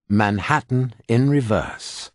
Manhattan in Reverse.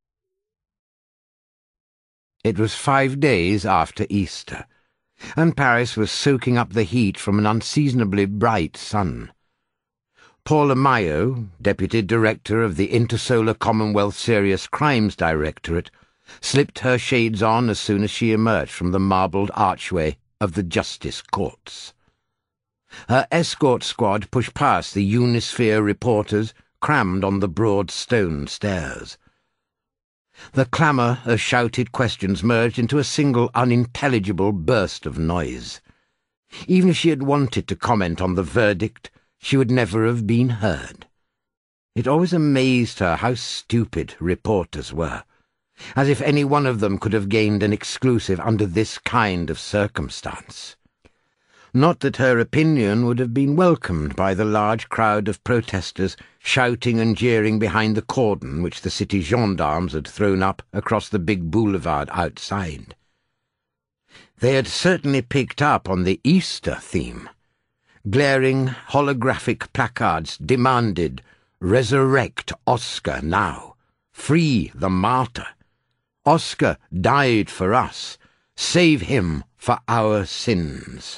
It was 5 days after Easter, and Paris was soaking up the heat from an unseasonably bright sun. Paula Mayo, Deputy Director of the Intersolar Commonwealth Serious Crimes Directorate, slipped her shades on as soon as she emerged from the marbled archway of the Justice Courts. Her escort squad pushed past the Unisphere reporters crammed on the broad stone stairs. The clamour of shouted questions merged into a single unintelligible burst of noise. Even if she had wanted to comment on the verdict, she would never have been heard. It always amazed her how stupid reporters were, as if any one of them could have gained an exclusive under this kind of circumstance. Not that her opinion would have been welcomed by the large crowd of protesters shouting and jeering behind the cordon which the city gendarmes had thrown up across the big boulevard outside. They had certainly picked up on the Easter theme. Glaring holographic placards demanded, "Resurrect Oscar now. Free the martyr. Oscar died for us. Save him for our sins."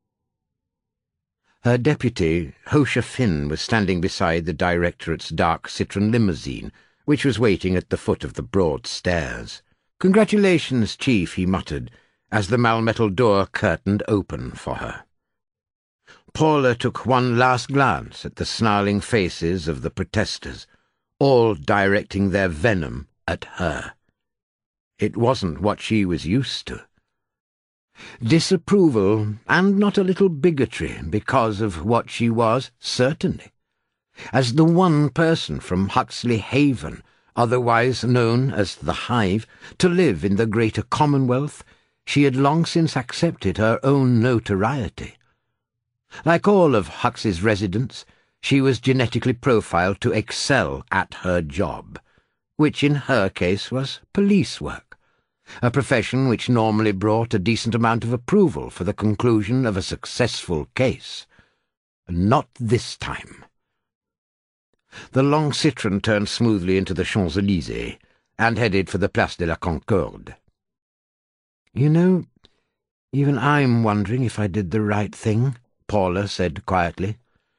Her deputy, Hosha Finn, was standing beside the directorate's dark Citroën limousine, which was waiting at the foot of the broad stairs. "Congratulations, Chief," he muttered, as the malmetal door curtained open for her. Paula took one last glance at the snarling faces of the protesters, all directing their venom at her. It wasn't what she was used to. Disapproval, and not a little bigotry because of what she was, certainly. As the one person from Huxley Haven, otherwise known as the Hive, to live in the greater Commonwealth, she had long since accepted her own notoriety. Like all of Huxley's residents, she was genetically profiled to excel at her job, which in her case was police work, a profession which normally brought a decent amount of approval for the conclusion of a successful case. Not this time. The long Citroën turned smoothly into the Champs-Élysées and headed for the Place de la Concorde. "You know, even I'm wondering if I did the right thing," Paula said quietly.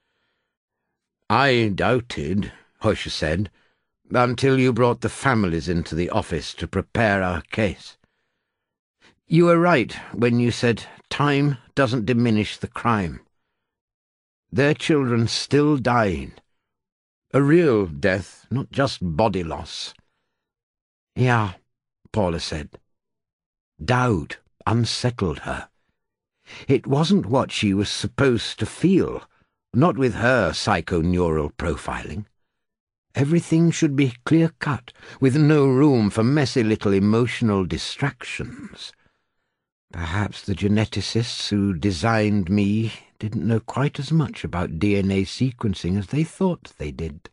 "I doubted," Hosha said, "until you brought the families into the office to prepare our case. You were right when you said time doesn't diminish the crime. Their children still dying. A real death, not just body loss." "Yeah," Paula said. Doubt unsettled her. It wasn't what she was supposed to feel, not with her psychoneural profiling. Everything should be clear-cut, with no room for messy little emotional distractions. Perhaps the geneticists who designed me didn't know quite as much about DNA sequencing as they thought they did.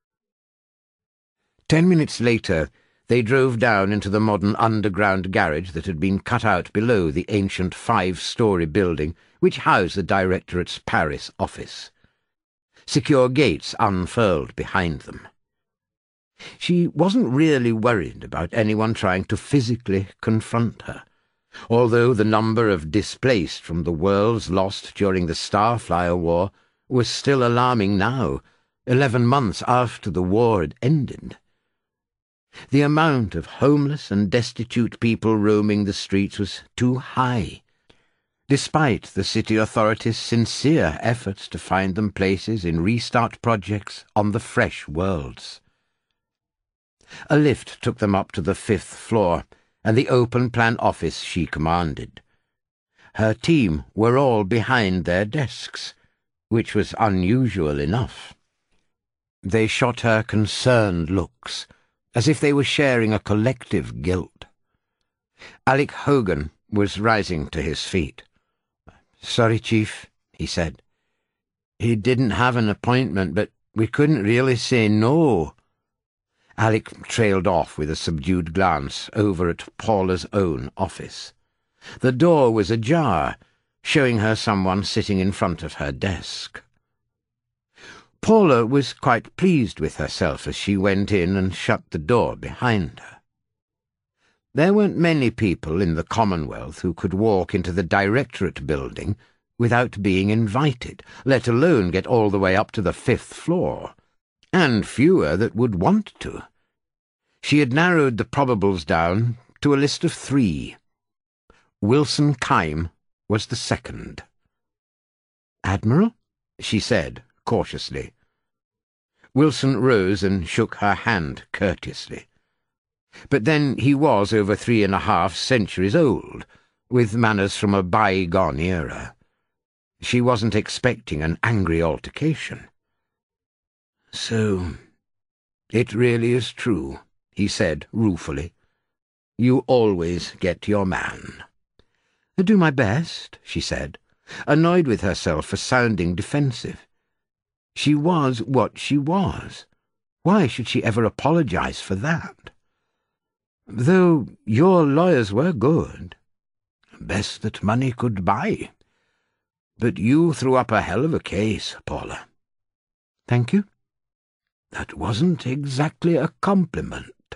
10 minutes later, they drove down into the modern underground garage that had been cut out below the ancient 5-story building which housed the Directorate's Paris office. Secure gates unfurled behind them. She wasn't really worried about anyone trying to physically confront her, although the number of displaced from the worlds lost during the Starflyer War was still alarming now, 11 months after the war had ended. The amount of homeless and destitute people roaming the streets was too high, despite the city authorities' sincere efforts to find them places in restart projects on the fresh worlds. A lift took them up to the 5th floor and the open-plan office she commanded. Her team were all behind their desks, which was unusual enough. They shot her concerned looks, as if they were sharing a collective guilt. Alec Hogan was rising to his feet. "Sorry, Chief," he said. "He didn't have an appointment, but we couldn't really say no." Alec trailed off with a subdued glance over at Paula's own office. The door was ajar, showing her someone sitting in front of her desk. Paula was quite pleased with herself as she went in and shut the door behind her. There weren't many people in the Commonwealth who could walk into the Directorate building without being invited, let alone get all the way up to the 5th floor, and fewer that would want to. She had narrowed the probables down to a list of 3. Wilson Kyme was the second. "Admiral?" she said, cautiously. Wilson rose and shook her hand courteously. But then he was over 3.5 centuries old, with manners from a bygone era. She wasn't expecting an angry altercation. "So, it really is true," he said ruefully. "You always get your man." "I do my best," she said, annoyed with herself for sounding defensive. She was what she was. Why should she ever apologize for that? "Though your lawyers were good. Best that money could buy. But you threw up a hell of a case, Paula." "Thank you." "That wasn't exactly a compliment."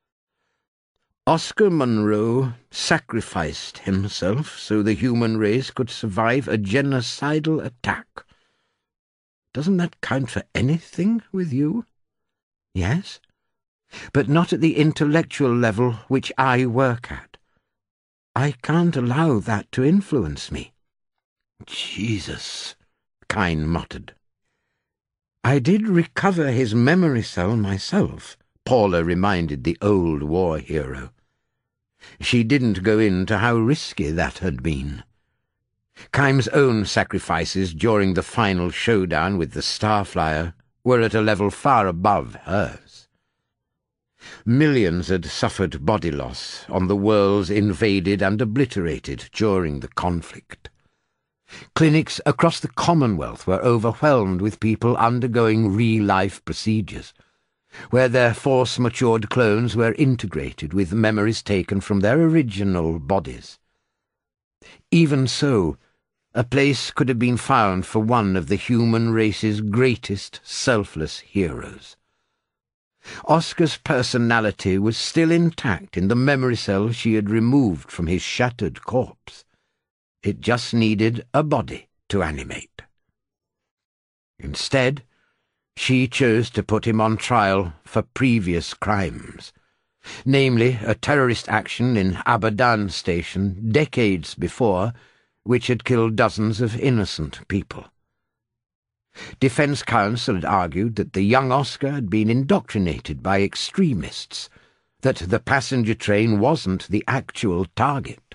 Oscar Munro sacrificed himself so the human race could survive a genocidal attack. Doesn't that count for anything with you? Yes, but not at the intellectual level which I work at. I can't allow that to influence me." "Jesus," Kyne muttered. "I did recover his memory cell myself," Paula reminded the old war hero. She didn't go into how risky that had been. Kyme's own sacrifices during the final showdown with the Starflyer were at a level far above hers. Millions had suffered body loss on the worlds invaded and obliterated during the conflict. Clinics across the Commonwealth were overwhelmed with people undergoing real-life procedures, where their force-matured clones were integrated with memories taken from their original bodies. Even so, a place could have been found for one of the human race's greatest selfless heroes. Oscar's personality was still intact in the memory cell she had removed from his shattered corpse. It just needed a body to animate. Instead, she chose to put him on trial for previous crimes, namely a terrorist action in Abadan Station decades before, which had killed dozens of innocent people. Defense counsel had argued that the young Oscar had been indoctrinated by extremists, that the passenger train wasn't the actual target.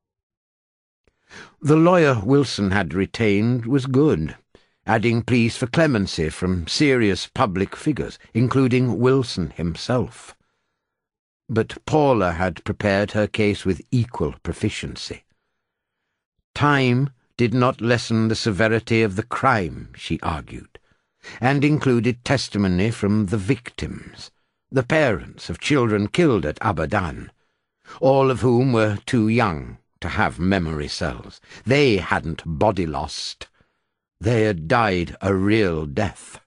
The lawyer Wilson had retained was good, adding pleas for clemency from serious public figures, including Wilson himself. But Paula had prepared her case with equal proficiency. Time did not lessen the severity of the crime, she argued, and included testimony from the victims, the parents of children killed at Abadan, all of whom were too young to have memory cells. They hadn't body lost. They had died a real death.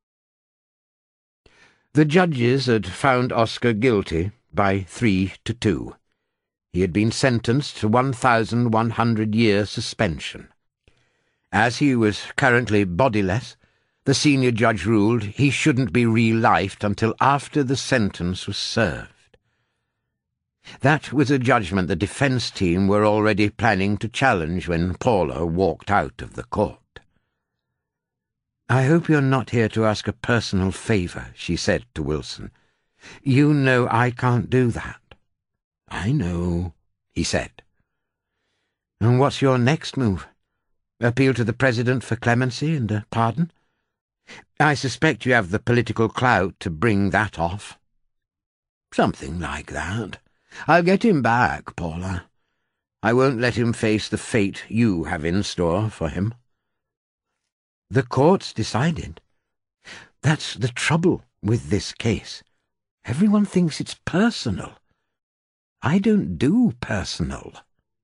The judges had found Oscar guilty by 3-2. He had been sentenced to 1,100-year suspension. As he was currently bodiless, the senior judge ruled he shouldn't be re-lifed until after the sentence was served. That was a judgment the defense team were already planning to challenge when Paula walked out of the court. "I hope you're not here to ask a personal favor," she said to Wilson. "You know I can't do that." "I know," he said. "And what's your next move? Appeal to the President for clemency and a pardon? I suspect you have the political clout to bring that off." "Something like that. I'll get him back, Paula. I won't let him face the fate you have in store for him." "The court's decided. That's the trouble with this case. Everyone thinks it's personal. I don't do personal."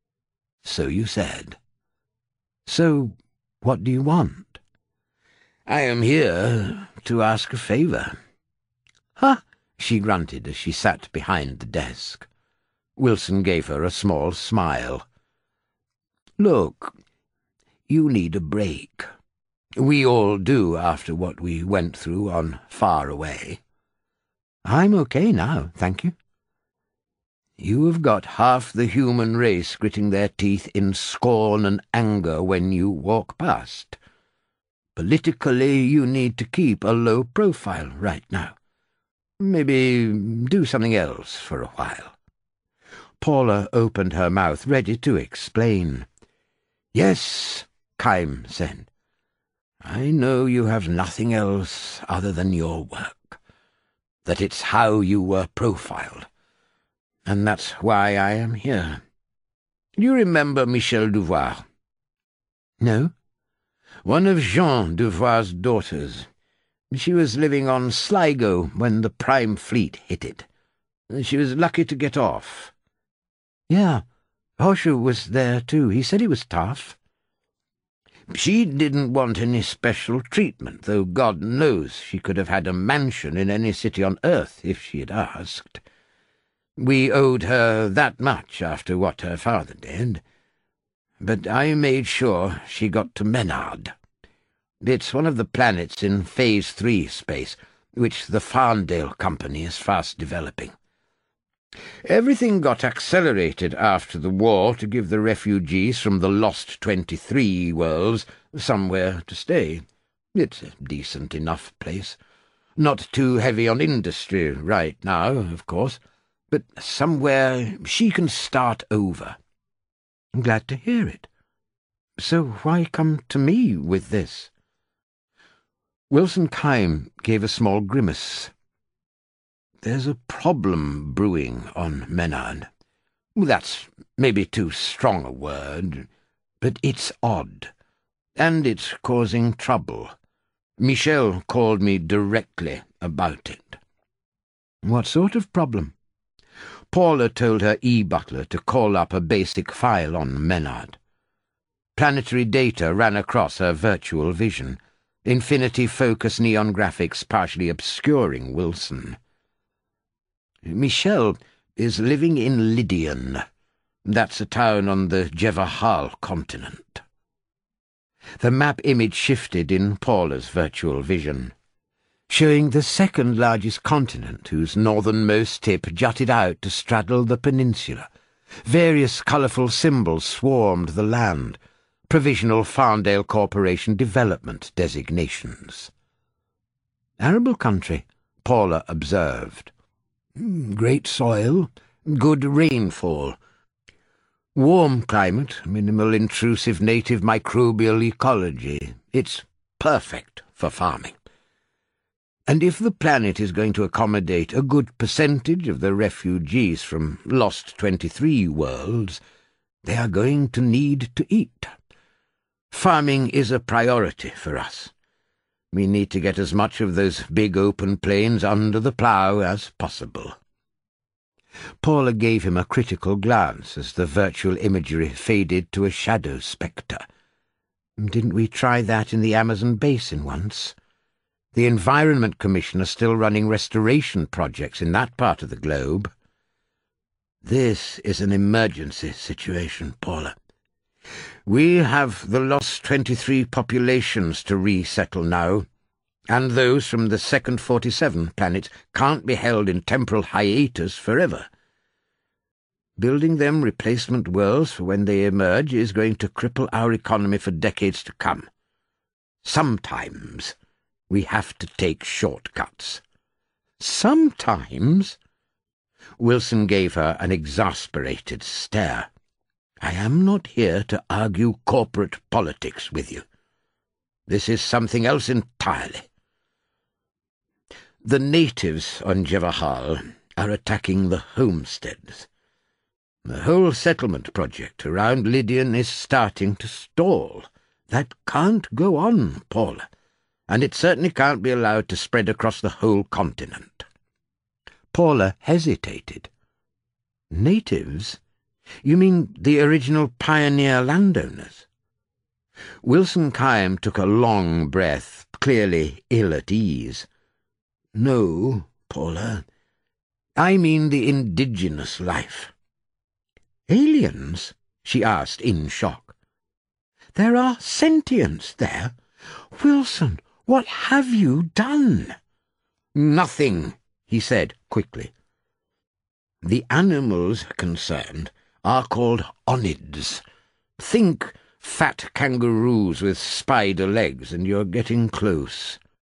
"So you said." "So what do you want?" I am here to ask a favour." "Huh?" she grunted as she sat behind the desk. Wilson gave her a small smile. "Look, you need a break. We all do after what we went through on Far Away." "I'm okay now, thank you." "You have got half the human race gritting their teeth in scorn and anger when you walk past. Politically, you need to keep a low profile right now. Maybe do something else for a while." Paula opened her mouth, ready to explain. "Yes," Keim said. "I know you have nothing else other than your work, that it's how you were profiled, and that's why I am here. You remember Michel Duvoir?" "No." "One of Jean Duvoir's daughters. She was living on Sligo when the Prime Fleet hit it. She was lucky to get off." "Yeah, Horseshoe was there too. He said he was tough." "She didn't want any special treatment, though God knows she could have had a mansion in any city on earth if she had asked. We owed her that much after what her father did. But I made sure she got to Menard. It's one of the planets in Phase 3 space, which the Farndale Company is fast developing. Everything got accelerated after the war to give the refugees from the Lost 23 worlds somewhere to stay. It's a decent enough place. Not too heavy on industry right now, of course, but somewhere she can start over." "I'm glad to hear it. So why come to me with this?" Wilson Keim gave a small grimace. "There's a problem brewing on Menard. That's maybe too strong a word, but it's odd, and it's causing trouble. Michel called me directly about it." "What sort of problem?" Paula told her e-butler to call up a basic file on Menard. Planetary data ran across her virtual vision, infinity-focus neon graphics partially obscuring Wilson. "Michel is living in Lydian. That's a town on the Jevahal continent." The map image shifted in Paula's virtual vision, showing the second-largest continent whose northernmost tip jutted out to straddle the peninsula. Various colourful symbols swarmed the land, provisional Farndale Corporation development designations. "Arable country," Paula observed. "Great soil, good rainfall. Warm climate, minimal intrusive native microbial ecology. It's perfect for farming. And if the planet is going to accommodate a good percentage of the refugees from Lost 23 worlds, they are going to need to eat. Farming is a priority for us. We need to get as much of those big open plains under the plough as possible." Paula gave him a critical glance as the virtual imagery faded to a shadow spectre. "Didn't we try that in the Amazon basin once? The Environment Commission are still running restoration projects in that part of the globe." "This is an emergency situation, Paula. We have the Lost 23 populations to resettle now, and those from the second 47 planets can't be held in temporal hiatus forever. Building them replacement worlds for when they emerge is going to cripple our economy for decades to come. Sometimes we have to take shortcuts." "Sometimes?" Wilson gave her an exasperated stare. "I am not here to argue corporate politics with you. This is something else entirely. The natives on Jevahal are attacking the homesteads. The whole settlement project around Lydian is starting to stall. That can't go on, Paula, and it certainly can't be allowed to spread across the whole continent." Paula hesitated. "Natives? You mean the original pioneer landowners?" Wilson Kime took a long breath, clearly ill at ease. "No, Paula. I mean the indigenous life." "Aliens?" she asked in shock. "There are sentients there. Wilson, what have you done?" "Nothing," he said quickly. "The animals concerned are called onids. Think fat kangaroos with spider legs, and you're getting close."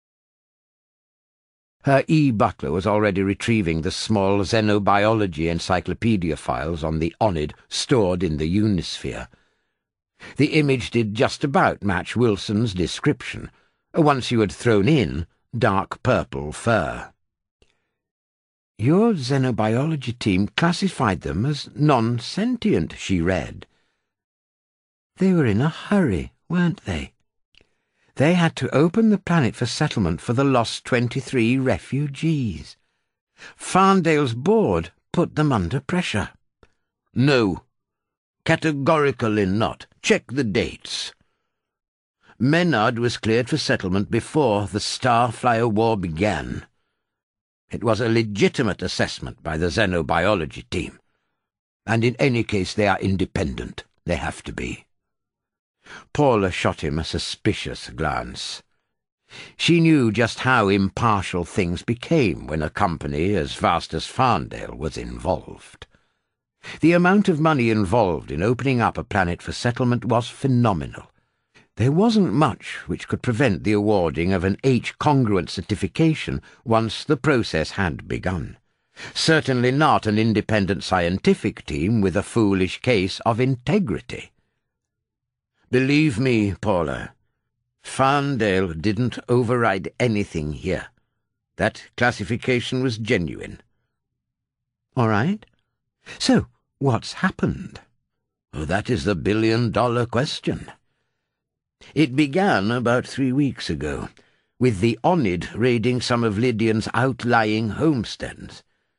Her E. Butler was already retrieving the small xenobiology encyclopedia files on the onid stored in the Unisphere. The image did just about match Wilson's description, once you had thrown in dark purple fur. "Your xenobiology team classified them as non-sentient," she read. "They were in a hurry, weren't they? They had to open the planet for settlement for the lost 23 refugees. Farndale's board put them under pressure." "No. Categorically not. Check the dates. Menard was cleared for settlement before the Starflyer War began. It was a legitimate assessment by the xenobiology team. And in any case they are independent. They have to be." Paula shot him a suspicious glance. She knew just how impartial things became when a company as vast as Farndale was involved. The amount of money involved in opening up a planet for settlement was phenomenal. There wasn't much which could prevent the awarding of an H-congruent certification once the process had begun. Certainly not an independent scientific team with a foolish case of integrity. "Believe me, Paula, Farndale didn't override anything here. That classification was genuine." "All right. So, what's happened?" "Oh, that is the billion-dollar question. It began about 3 weeks ago, with the Onid raiding some of Lydian's outlying homesteads.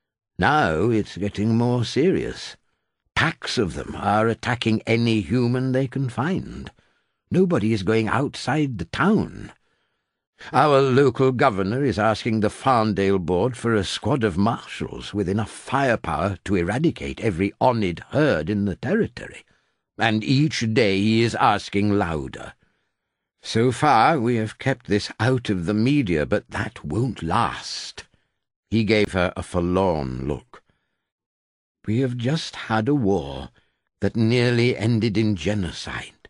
Now it's getting more serious. Packs of them are attacking any human they can find. Nobody is going outside the town. Our local governor is asking the Farndale board for a squad of marshals with enough firepower to eradicate every Onid herd in the territory. And each day he is asking louder. So far we have kept this out of the media, but that won't last." He gave her a forlorn look. "We have just had a war that nearly ended in genocide.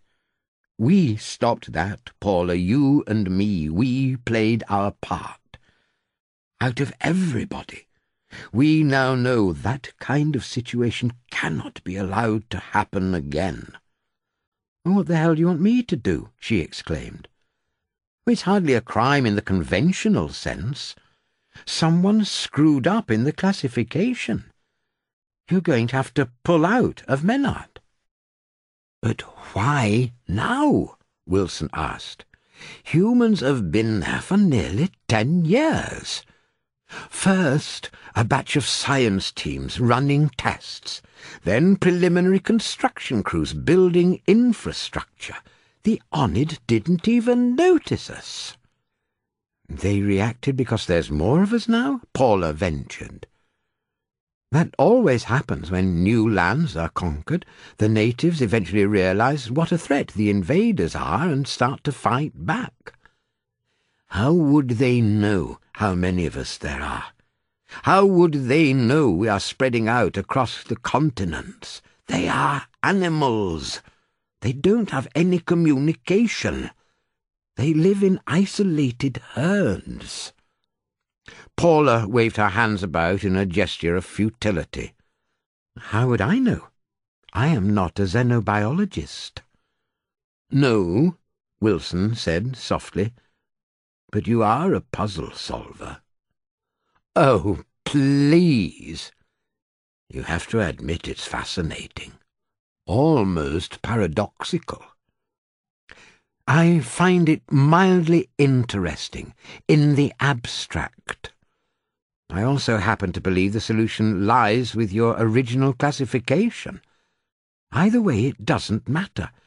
We stopped that, Paula, you and me. We played our part. Out of everybody, we now know that kind of situation cannot be allowed to happen again." "What the hell do you want me to do?" she exclaimed. "It's hardly a crime in the conventional sense. Someone screwed up in the classification. You're going to have to pull out of Menard." "But why now?" Wilson asked. "Humans have been there for nearly 10 years. First, a batch of science teams running tests, then preliminary construction crews building infrastructure. The Onid didn't even notice us." "They reacted because there's more of us now?" Paula ventured. "That always happens when new lands are conquered. The natives eventually realize what a threat the invaders are and start to fight back." "How would they know how many of us there are? How would they know we are spreading out across the continents? They are animals. They don't have any communication. They live in isolated herds." Paula waved her hands about in a gesture of futility. "How would I know? I am not a xenobiologist." "No," Wilson said softly, "but you are a puzzle solver." "Oh, please." "You have to admit it's fascinating. Almost paradoxical." "I find it mildly interesting, in the abstract. I also happen to believe the solution lies with your original classification. Either way, it doesn't matter.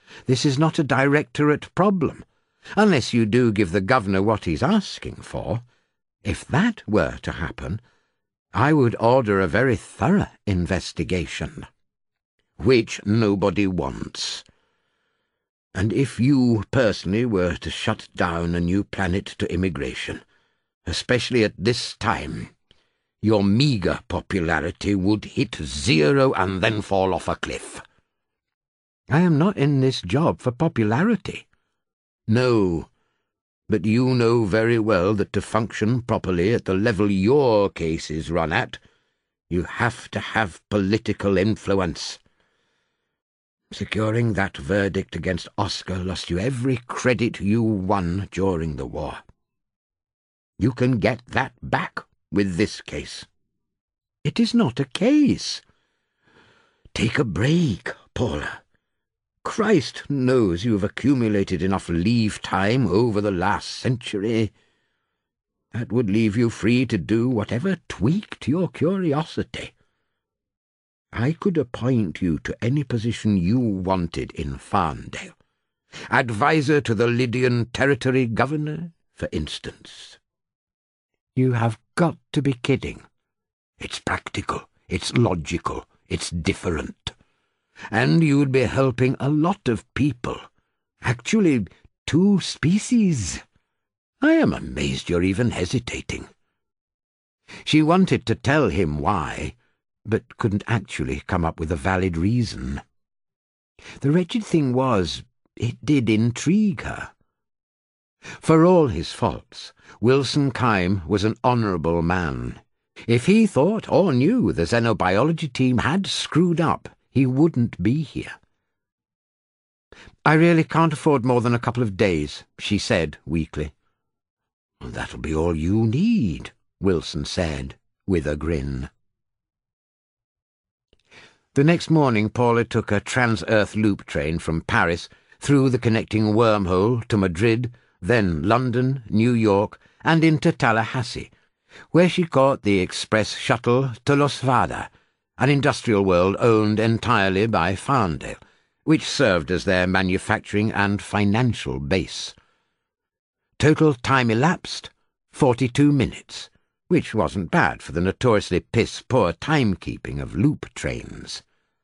This is not a directorate problem, unless you do give the governor what he's asking for. If that were to happen, I would order a very thorough investigation, which nobody wants. And if you personally were to shut down a new planet to immigration, especially at this time, your meagre popularity would hit 0 and then fall off a cliff. I am not in this job for popularity. No, but you know very well that to function properly at the level your case is run at, you have to have political influence. Securing that verdict against Oscar lost you every credit you won during the war. You can get that back with this case. It is not a case. Take a break, Paula. Christ knows you have accumulated enough leave time over the last century. That would leave you free to do whatever tweaked your curiosity. I could appoint you to any position you wanted in Farndale. Advisor to the Lydian Territory Governor, for instance. You have got to be kidding. It's practical, it's logical, it's different. And you'd be helping a lot of people. Actually, 2 species. I am amazed you're even hesitating. She wanted to tell him why, but couldn't actually come up with a valid reason. The wretched thing was, it did intrigue her. For all his faults, Wilson Kime was an honourable man. If he thought or knew the xenobiology team had screwed up, he wouldn't be here. I really can't afford more than a couple of days, she said weakly. That'll be all you need, Wilson said, with a grin. The next morning Paula took a Trans-Earth loop train from Paris through the connecting wormhole to Madrid, then London, New York, and into Tallahassee, where she caught the express shuttle to Losvada, an industrial world owned entirely by Farndale, which served as their manufacturing and financial base. Total time elapsed, 42 minutes, which wasn't bad for the notoriously piss-poor timekeeping of loop trains.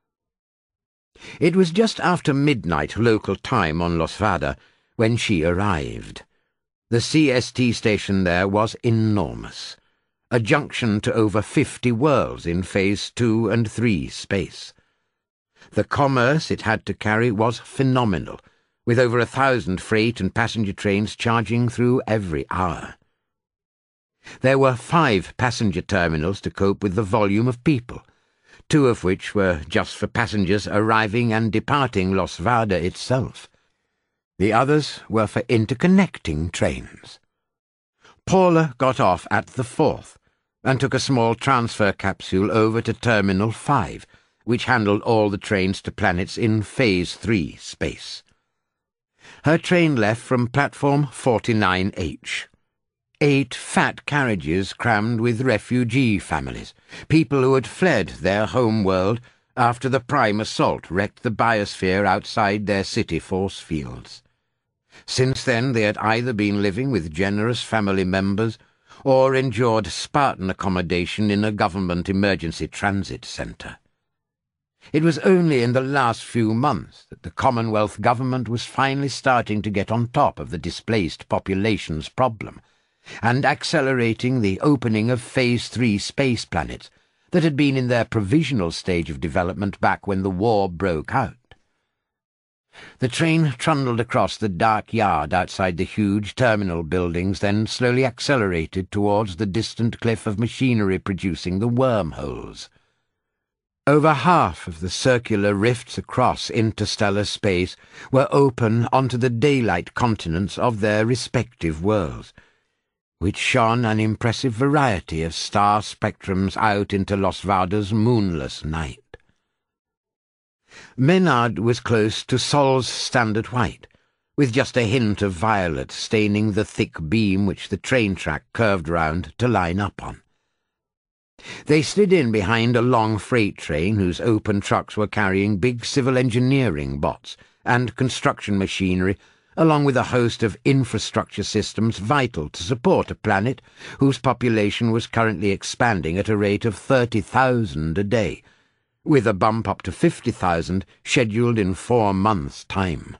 It was just after midnight local time on Losvada when she arrived. The CST station there was enormous, a junction to over 50 worlds in Phase 2 and 3 space. The commerce it had to carry was phenomenal, with over 1,000 freight and passenger trains charging through every hour. There were 5 passenger terminals to cope with the volume of people, 2 of which were just for passengers arriving and departing Losvada itself. The others were for interconnecting trains. Paula got off at the 4th, and took a small transfer capsule over to Terminal 5, which handled all the trains to planets in Phase 3 space. Her train left from platform 49H. 8 fat carriages crammed with refugee families, people who had fled their home world after the prime assault wrecked the biosphere outside their city force fields. Since then they had either been living with generous family members or endured Spartan accommodation in a government emergency transit centre. It was only in the last few months that the Commonwealth government was finally starting to get on top of the displaced population's problem, and accelerating the opening of Phase 3 space planets that had been in their provisional stage of development back when the war broke out. The train trundled across the dark yard outside the huge terminal buildings, then slowly accelerated towards the distant cliff of machinery producing the wormholes. Over half of the circular rifts across interstellar space were open onto the daylight continents of their respective worlds, which shone an impressive variety of star spectrums out into Losvada's moonless night. Menard was close to Sol's Standard White, with just a hint of violet staining the thick beam which the train track curved round to line up on. They slid in behind a long freight train whose open trucks were carrying big civil engineering bots and construction machinery, along with a host of infrastructure systems vital to support a planet whose population was currently expanding at a rate of 30,000 a day, with a bump up to 50,000 scheduled in 4 months' time.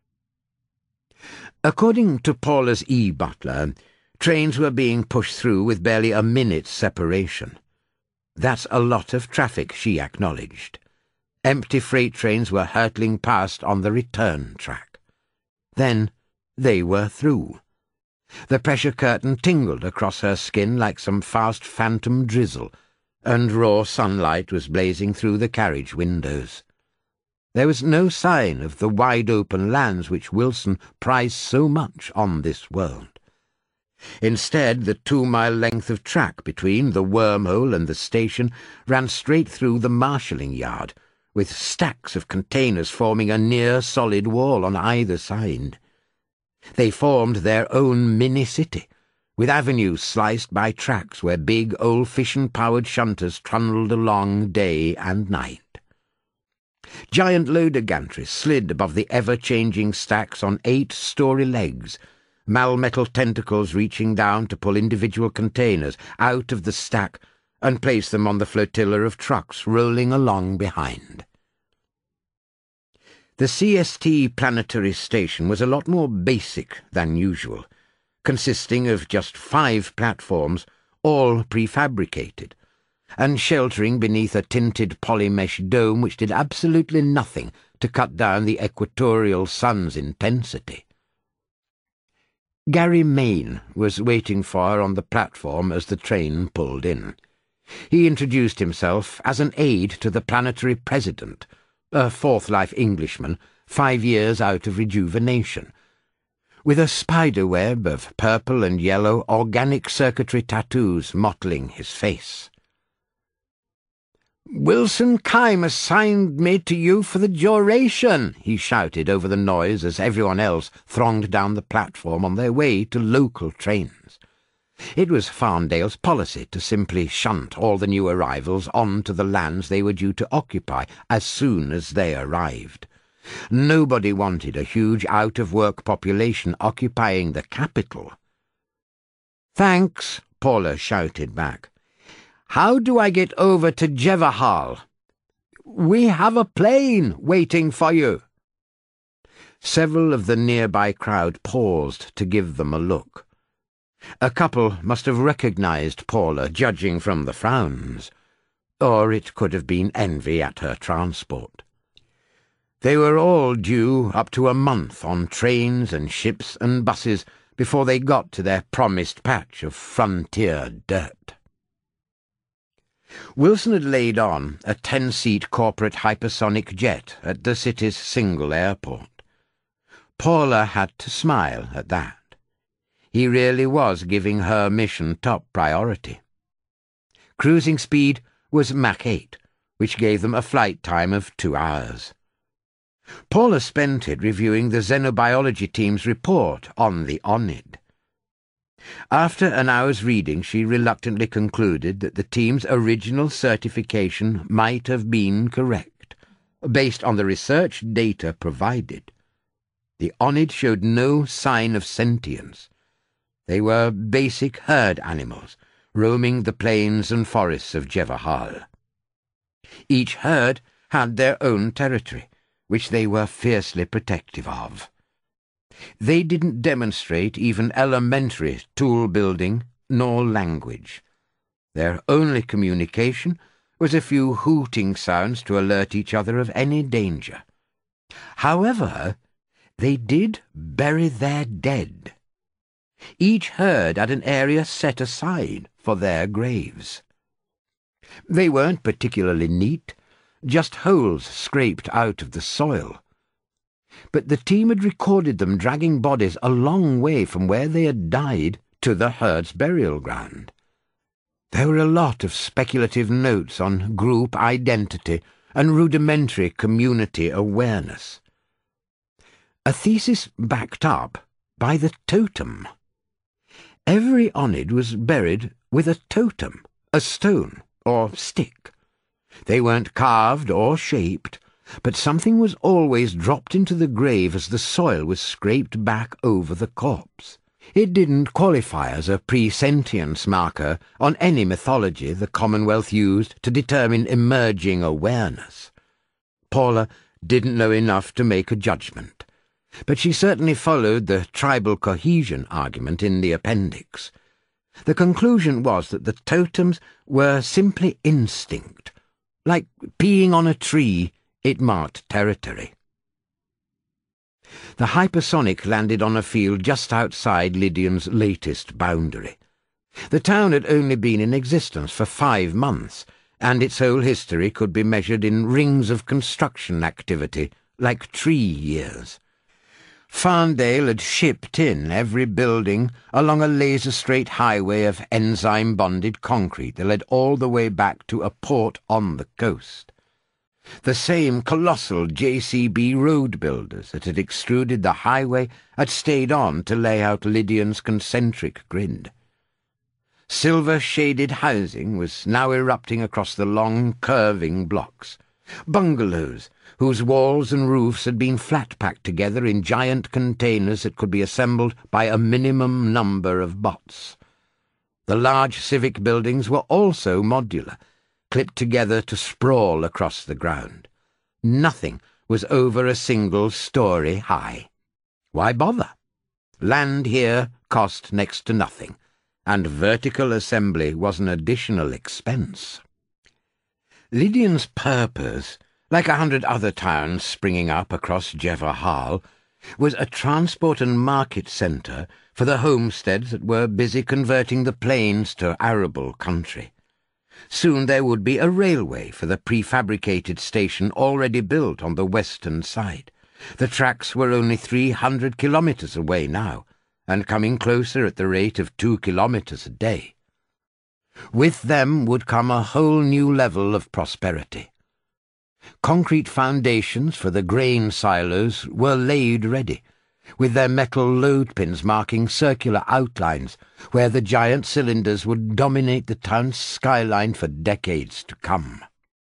According to Paula's e-butler, trains were being pushed through with barely a minute's separation. That's a lot of traffic, she acknowledged. Empty freight trains were hurtling past on the return track. Then they were through. The pressure curtain tingled across her skin like some fast phantom drizzle, and raw sunlight was blazing through the carriage windows. There was no sign of the wide-open lands which Wilson prized so much on this world. Instead, the 2-mile length of track between the wormhole and the station ran straight through the marshalling yard, with stacks of containers forming a near-solid wall on either side. They formed their own mini-city, with avenues sliced by tracks where big old fission-powered shunters trundled along day and night. Giant loader gantries slid above the ever-changing stacks on 8-story legs, malmetal tentacles reaching down to pull individual containers out of the stack and place them on the flotilla of trucks rolling along behind. The CST planetary station was a lot more basic than usual, consisting of just 5 platforms, all prefabricated, and sheltering beneath a tinted polymesh dome which did absolutely nothing to cut down the equatorial sun's intensity. Gary Main was waiting for her on the platform as the train pulled in. He introduced himself as an aide to the planetary president, a fourth-life Englishman, 5 years out of rejuvenation, with a spiderweb of purple and yellow organic circuitry tattoos mottling his face. "Wilson Kime assigned me to you for the duration," he shouted over the noise as everyone else thronged down the platform on their way to local trains. It was Farndale's policy to simply shunt all the new arrivals on to the lands they were due to occupy as soon as they arrived. Nobody wanted a huge out-of-work population occupying the capital. "Thanks," Paula shouted back. "How do I get over to Jevahal?" "We have a plane waiting for you." Several of the nearby crowd paused to give them a look. A couple must have recognized Paula, judging from the frowns, or it could have been envy at her transport. They were all due up to a month on trains and ships and buses before they got to their promised patch of frontier dirt. Wilson had laid on a 10-seat corporate hypersonic jet at the city's single airport. Paula had to smile at that. He really was giving her mission top priority. Cruising speed was Mach 8, which gave them a flight time of 2 hours. Paula spent it reviewing the xenobiology team's report on the Onid. After an hour's reading, she reluctantly concluded that the team's original certification might have been correct, based on the research data provided. The Onid showed no sign of sentience. They were basic herd animals, roaming the plains and forests of Jevahal. Each herd had their own territory, which they were fiercely protective of. They didn't demonstrate even elementary tool-building nor language. Their only communication was a few hooting sounds to alert each other of any danger. However, they did bury their dead. Each herd had an area set aside for their graves. They weren't particularly neat, just holes scraped out of the soil. But the team had recorded them dragging bodies a long way from where they had died to the herd's burial ground. There were a lot of speculative notes on group identity and rudimentary community awareness. A thesis backed up by the totem. Every Onid was buried with a totem, a stone or stick. They weren't carved or shaped, but something was always dropped into the grave as the soil was scraped back over the corpse. It didn't qualify as a presentience marker on any mythology the Commonwealth used to determine emerging awareness. Paula didn't know enough to make a judgment, but she certainly followed the tribal cohesion argument in the appendix. The conclusion was that the totems were simply instinct. Like peeing on a tree, it marked territory. The hypersonic landed on a field just outside Lydian's latest boundary. The town had only been in existence for 5 months, and its whole history could be measured in rings of construction activity, like tree years. Farndale had shipped in every building along a laser-straight highway of enzyme-bonded concrete that led all the way back to a port on the coast. The same colossal JCB road builders that had extruded the highway had stayed on to lay out Lydian's concentric grid. Silver-shaded housing was now erupting across the long, curving blocks. Bungalows, whose walls and roofs had been flat-packed together in giant containers that could be assembled by a minimum number of bots. The large civic buildings were also modular, clipped together to sprawl across the ground. Nothing was over a single story high. Why bother? Land here cost next to nothing, and vertical assembly was an additional expense. Lydian's purpose, like 100 other towns springing up across Jevahal, was a transport and market centre for the homesteads that were busy converting the plains to arable country. Soon there would be a railway for the prefabricated station already built on the western side. The tracks were only 300 kilometres away now, and coming closer at the rate of 2 kilometres a day. With them would come a whole new level of prosperity. Concrete foundations for the grain silos were laid ready, with their metal load pins marking circular outlines where the giant cylinders would dominate the town's skyline for decades to come.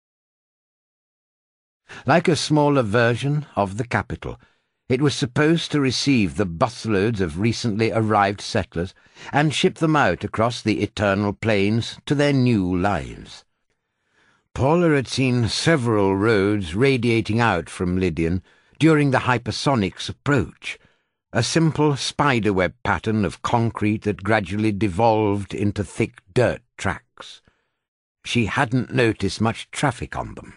Like a smaller version of the capital, it was supposed to receive the busloads of recently arrived settlers and ship them out across the eternal plains to their new lives. Paula had seen several roads radiating out from Lydian during the hypersonic's approach, a simple spiderweb pattern of concrete that gradually devolved into thick dirt tracks. She hadn't noticed much traffic on them.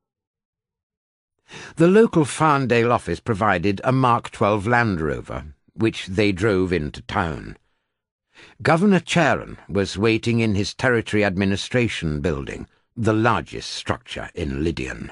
The local Farndale office provided a Mark 12 Land Rover, which they drove into town. Governor Charon was waiting in his territory administration building, the largest structure in Lydian.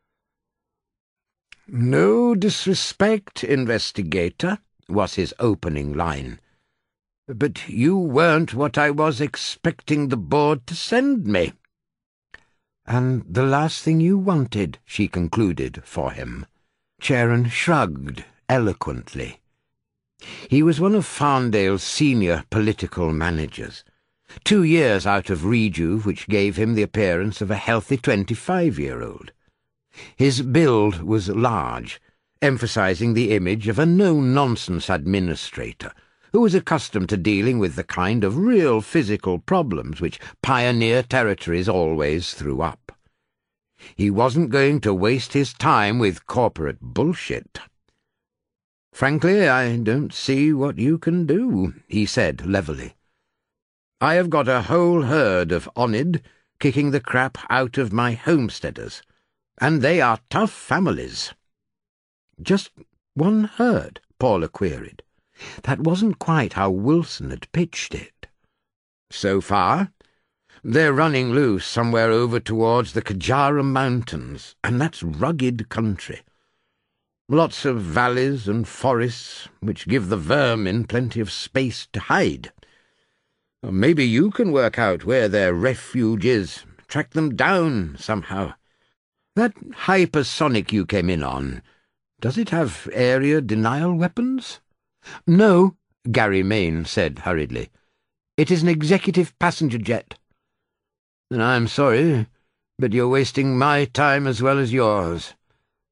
"No disrespect, investigator," was his opening line, "but you weren't what I was expecting the board to send me." "And the last thing you wanted," she concluded for him. Charon shrugged eloquently. He was one of Farndale's senior political managers, 2 years out of rejuve, which gave him the appearance of a healthy 25-year-old. His build was large, emphasizing the image of a no-nonsense administrator who was accustomed to dealing with the kind of real physical problems which pioneer territories always threw up. He wasn't going to waste his time with corporate bullshit. "Frankly, I don't see what you can do," he said levelly. "I have got a whole herd of Onid kicking the crap out of my homesteaders, and they are tough families." "Just one herd?" Paula queried. That wasn't quite how Wilson had pitched it. "So far. They're running loose somewhere over towards the Kajara Mountains, and that's rugged country. Lots of valleys and forests, which give the vermin plenty of space to hide. Maybe you can work out where their refuge is, track them down somehow. That hypersonic you came in on, does it have area denial weapons?" "No," Gary Main said hurriedly. "It is an executive passenger jet." "Then I'm sorry, but you're wasting my time as well as yours.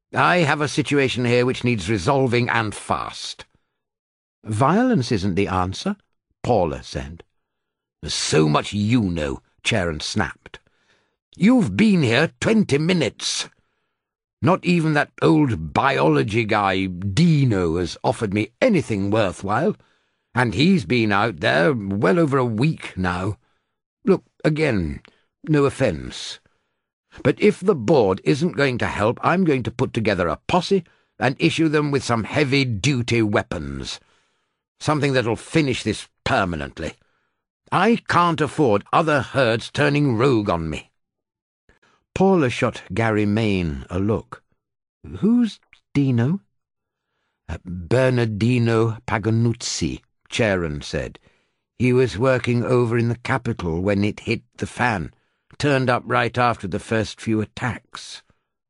I have a situation here which needs resolving, and fast." "Violence isn't the answer," Paula said. "There's so much you know," Charon snapped. "You've been here 20 minutes. Not even that old biology guy, Dino, has offered me anything worthwhile, and he's been out there well over a week now. Look, again, no offence, but if the board isn't going to help, I'm going to put together a posse and issue them with some heavy-duty weapons. Something that'll finish this permanently. I can't afford other herds turning rogue on me." Paula shot Gary Mayne a look. "Who's Dino?" "Bernardino Paganuzzi," Charon said. "He was working over in the capital when it hit the fan. Turned up right after the first few attacks."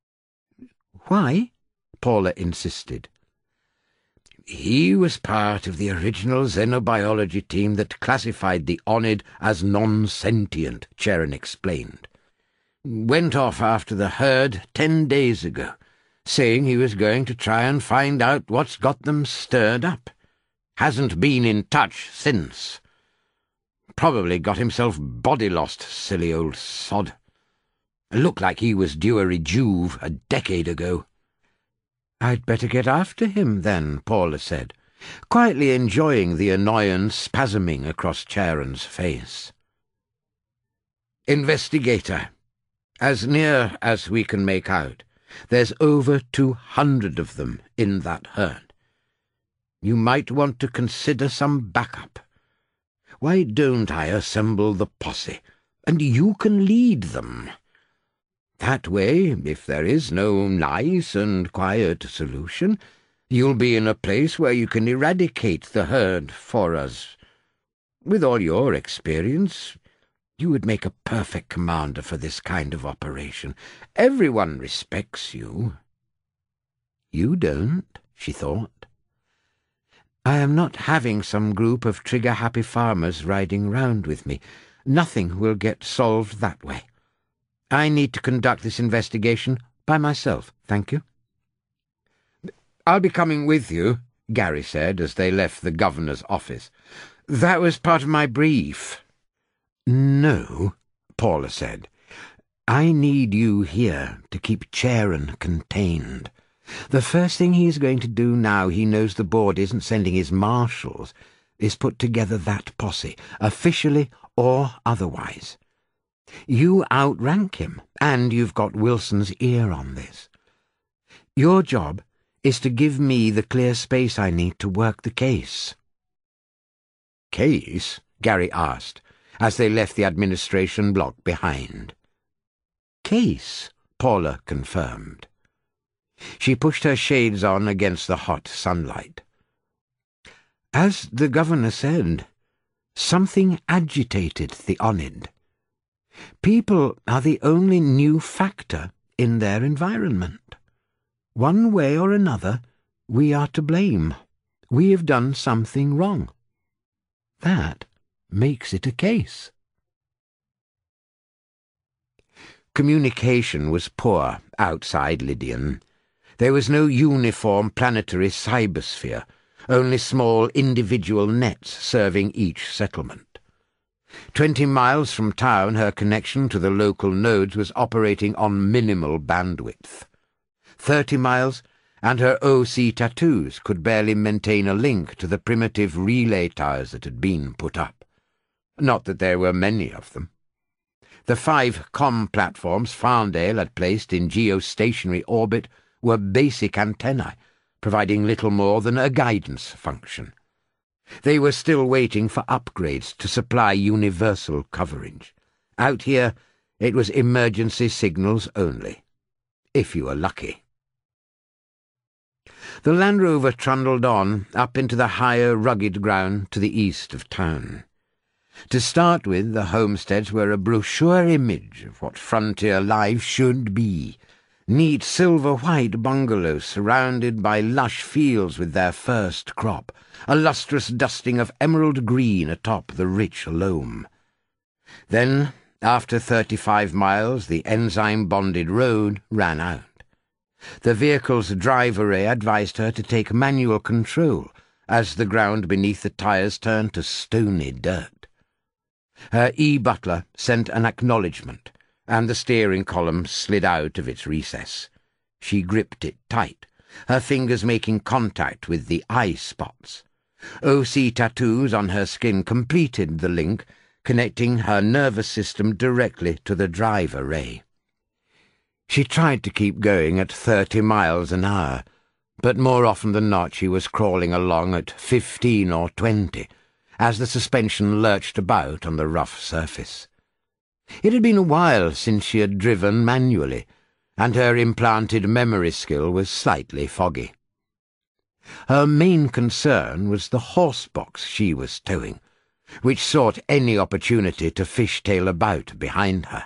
"Why?" Paula insisted. "He was part of the original xenobiology team that classified the Onid as non-sentient," Charon explained. "Went off after the herd 10 days ago, saying he was going to try and find out what's got them stirred up. Hasn't been in touch since. Probably got himself body-lost, silly old sod. Looked like he was due a rejuve a decade ago." "I'd better get after him, then," Paula said, quietly enjoying the annoyance spasming across Charon's face. "Investigator, as near as we can make out, there's over 200 of them in that herd. You might want to consider some backup. Why don't I assemble the posse, and you can lead them? That way, if there is no nice and quiet solution, you'll be in a place where you can eradicate the herd for us. With all your experience, you would make a perfect commander for this kind of operation. Everyone respects you." "You don't," she thought. "I am not having some group of trigger-happy farmers riding round with me. Nothing will get solved that way. I need to conduct this investigation by myself, thank you." "I'll be coming with you," Gary said as they left the governor's office. "That was part of my brief." "No," Paula said. "I need you here to keep Charon contained. The first thing he's going to do now he knows the board isn't sending his marshals is put together that posse, officially or otherwise. You outrank him, and you've got Wilson's ear on this. Your job is to give me the clear space I need to work the case." "Case?" Gary asked, as they left the administration block behind. "Case," Paula confirmed. She pushed her shades on against the hot sunlight. "As the governor said, something agitated the Onid. People are the only new factor in their environment. One way or another, we are to blame. We have done something wrong. That makes it a case." Communication was poor outside Lydian. There was no uniform planetary cybersphere, only small individual nets serving each settlement. 20 miles from town, her connection to the local nodes was operating on minimal bandwidth. 30 miles, and her OC tattoos could barely maintain a link to the primitive relay towers that had been put up. Not that there were many of them. The 5 comm platforms Farndale had placed in geostationary orbit were basic antennae, providing little more than a guidance function. They were still waiting for upgrades to supply universal coverage. Out here, it was emergency signals only, if you were lucky. The Land Rover trundled on, up into the higher, rugged ground to the east of town. To start with, the homesteads were a brochure image of what frontier life should be. Neat silver-white bungalows surrounded by lush fields with their first crop, a lustrous dusting of emerald green atop the rich loam. Then, after 35 miles, the enzyme-bonded road ran out. The vehicle's drive array advised her to take manual control as the ground beneath the tyres turned to stony dirt. Her e-butler sent an acknowledgement, and the steering column slid out of its recess. She gripped it tight, her fingers making contact with the eye spots. OC tattoos on her skin completed the link, connecting her nervous system directly to the drive array. She tried to keep going at 30 miles an hour, but more often than not she was crawling along at 15 or 20, as the suspension lurched about on the rough surface. It had been a while since she had driven manually, and her implanted memory skill was slightly foggy. Her main concern was the horse box she was towing, which sought any opportunity to fishtail about behind her.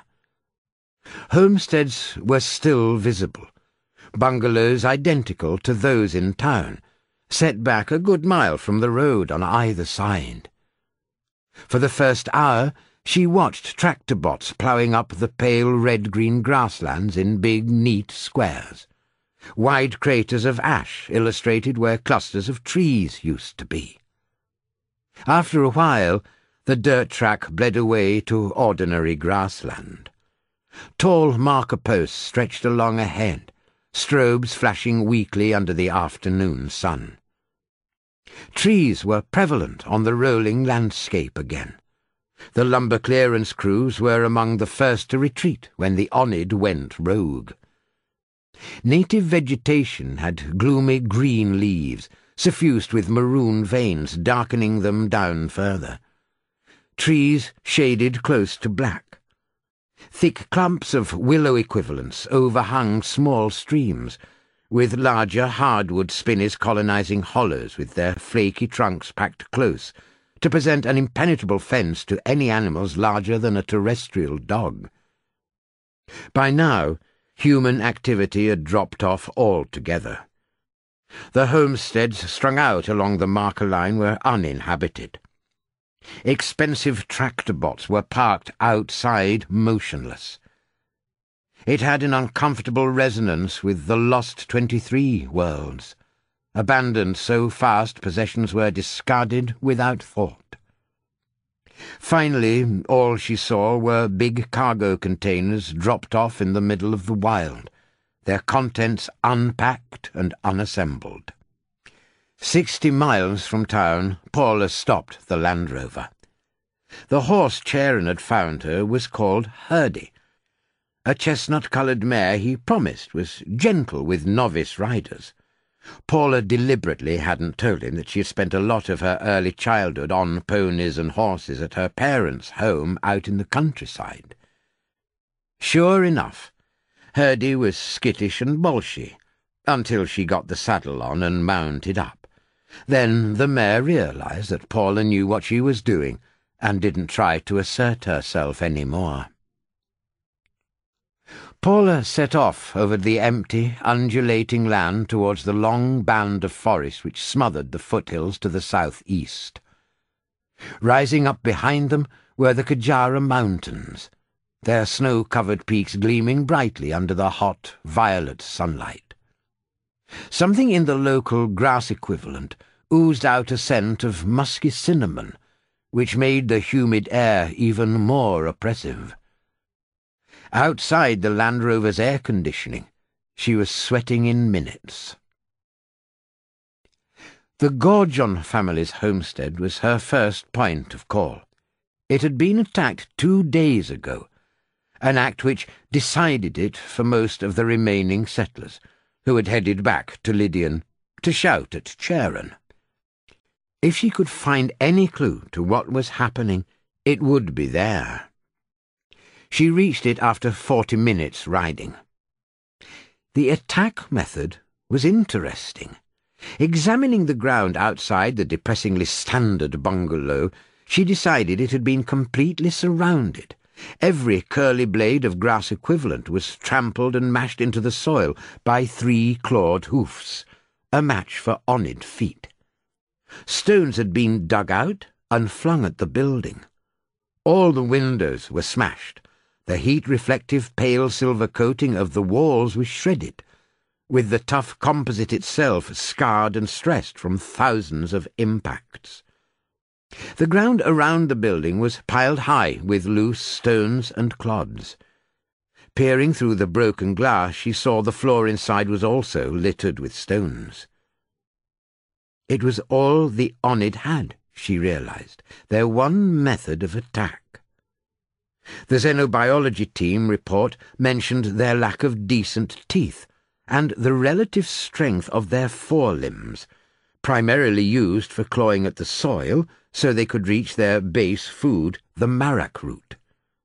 Homesteads were still visible, bungalows identical to those in town, set back a good mile from the road on either side. For the first hour she watched tractor bots ploughing up the pale red-green grasslands in big, neat squares. Wide craters of ash illustrated where clusters of trees used to be. After a while, the dirt track bled away to ordinary grassland. Tall marker posts stretched along ahead, strobes flashing weakly under the afternoon sun. Trees were prevalent on the rolling landscape again. The lumber clearance crews were among the first to retreat when the Onid went rogue. Native vegetation had gloomy green leaves, suffused with maroon veins darkening them down further. Trees shaded close to black. Thick clumps of willow equivalents overhung small streams, with larger hardwood spinneys colonizing hollows with their flaky trunks packed close to present an impenetrable fence to any animals larger than a terrestrial dog. By now, human activity had dropped off altogether. The homesteads strung out along the marker line were uninhabited. Expensive tractor bots were parked outside, motionless. It had an uncomfortable resonance with the lost 23 worlds, abandoned so fast possessions were discarded without thought. Finally, all she saw were big cargo containers dropped off in the middle of the wild, their contents unpacked and unassembled. 60 miles from town, Paula stopped the Land Rover. The horse Charon had found her was called Hurdy, a chestnut-coloured mare he promised was gentle with novice riders. Paula deliberately hadn't told him that she had spent a lot of her early childhood on ponies and horses at her parents' home out in the countryside. Sure enough, Hurdy was skittish and bolshy, until she got the saddle on and mounted up. Then the mare realized that Paula knew what she was doing, and didn't try to assert herself any more. Paula set off over the empty, undulating land towards the long band of forest which smothered the foothills to the southeast. Rising up behind them were the Kajara Mountains, their snow-covered peaks gleaming brightly under the hot, violet sunlight. Something in the local grass equivalent oozed out a scent of musky cinnamon, which made the humid air even more oppressive. Outside the Land Rover's air conditioning, she was sweating in minutes. The Gorgon family's homestead was her first point of call. It had been attacked 2 days ago, an act which decided it for most of the remaining settlers, who had headed back to Lydian to shout at Charon. If she could find any clue to what was happening, it would be there. She reached it after 40 minutes riding. The attack method was interesting. Examining the ground outside the depressingly standard bungalow, she decided it had been completely surrounded. Every curly blade of grass equivalent was trampled and mashed into the soil by 3 clawed hoofs, a match for Onid feet. Stones had been dug out and flung at the building. All the windows were smashed. The heat-reflective pale silver coating of the walls was shredded. with the tough composite itself scarred and stressed from thousands of impacts. The ground around the building was piled high with loose stones and clods. Peering through the broken glass, she saw the floor inside was also littered with stones. It was all the Onid had, she realized, their one method of attack. The xenobiology team report mentioned their lack of decent teeth and the relative strength of their forelimbs, primarily used for clawing at the soil so they could reach their base food, the marak root.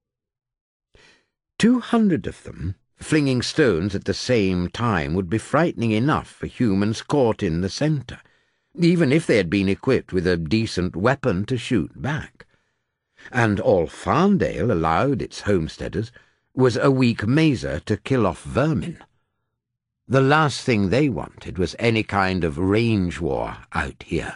200 of them, flinging stones at the same time, would be frightening enough for humans caught in the centre, even if they had been equipped with a decent weapon to shoot back. And all Farndale allowed its homesteaders was a weak mazer to kill off vermin. The last thing they wanted was any kind of range war out here.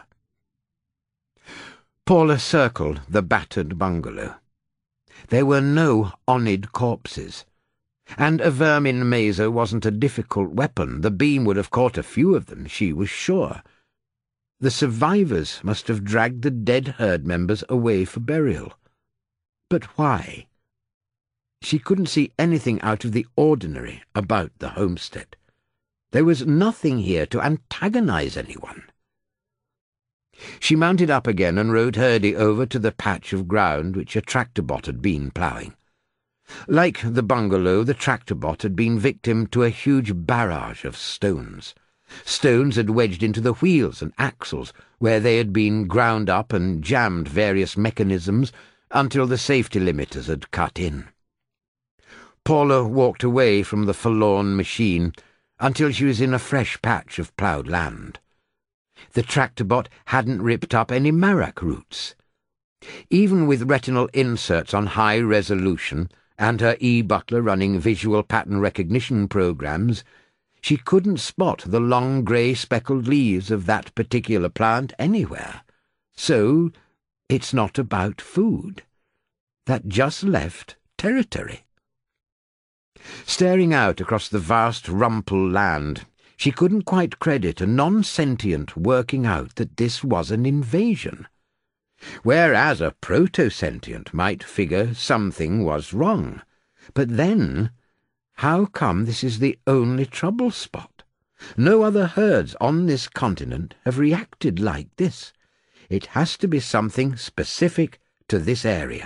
Paula circled the battered bungalow. There were no Onid corpses, and a vermin mazer wasn't a difficult weapon. The beam would have caught a few of them, she was sure. The survivors must have dragged the dead herd members away for burial. But why? She couldn't see anything out of the ordinary about the homestead. There was nothing here to antagonize anyone. She mounted up again and rode Hurdy over to the patch of ground which a tractor-bot had been ploughing. Like the bungalow, the tractor-bot had been victim to a huge barrage of stones. Stones had wedged into the wheels and axles, where they had been ground up and jammed various mechanisms until the safety limiters had cut in. Paula walked away from the forlorn machine until she was in a fresh patch of ploughed land. The tractor-bot hadn't ripped up any marak roots. Even with retinal inserts on high resolution and her e-butler running visual pattern recognition programs, she couldn't spot the long grey speckled leaves of that particular plant anywhere. So it's not about food. That just left territory. Staring out across the vast rumple land, she couldn't quite credit a non-sentient working out that this was an invasion. Whereas a proto-sentient might figure something was wrong. But then, how come this is the only trouble spot? No other herds on this continent have reacted like this. It has to be something specific to this area.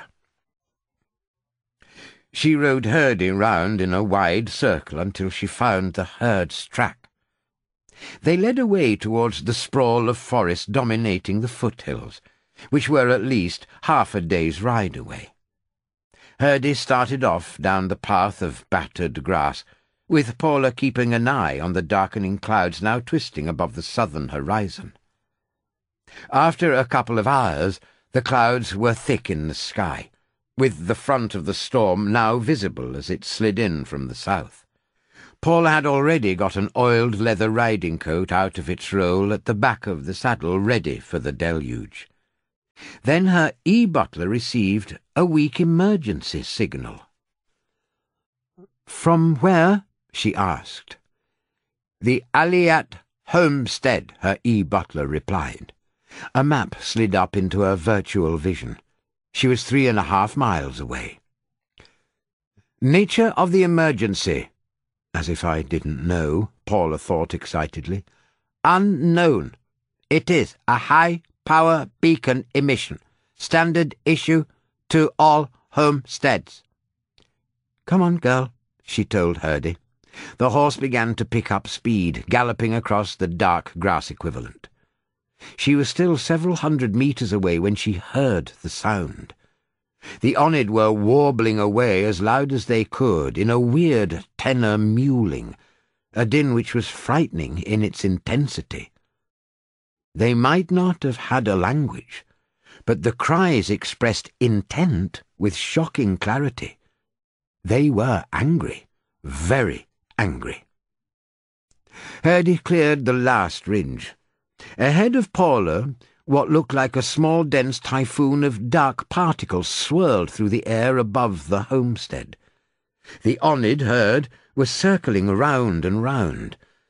She rode Hurdy round in a wide circle until she found the herd's track. They led away towards the sprawl of forest dominating the foothills, which were at least half a day's ride away. Hurdy started off down the path of battered grass, with Paula keeping an eye on the darkening clouds now twisting above the southern horizon. After a couple of hours, the clouds were thick in the sky, with the front of the storm now visible as it slid in from the south. Paula had already got an oiled leather riding coat out of its roll at the back of the saddle ready for the deluge. Then her e-butler received a weak emergency signal. "From where?" she asked. "The Aliat homestead," her e-butler replied. A map slid up into her virtual vision. She was 3.5 miles away. "Nature of the emergency." As if I didn't know, Paula thought excitedly. "Unknown. It is a high-power beacon emission. Standard issue to all homesteads." "Come on, girl," she told Hurdy. The horse began to pick up speed, galloping across the dark grass equivalent. She was still several hundred meters away when she heard the sound. The Onid were warbling away as loud as they could in a weird tenor mewling, a din which was frightening in its intensity. They might not have had a language, but the cries expressed intent with shocking clarity. They were angry, very angry. Hurdy cleared the last ridge. Ahead of Paula, what looked like a small dense typhoon of dark particles swirled through the air above the homestead. The Onid herd was circling round and round.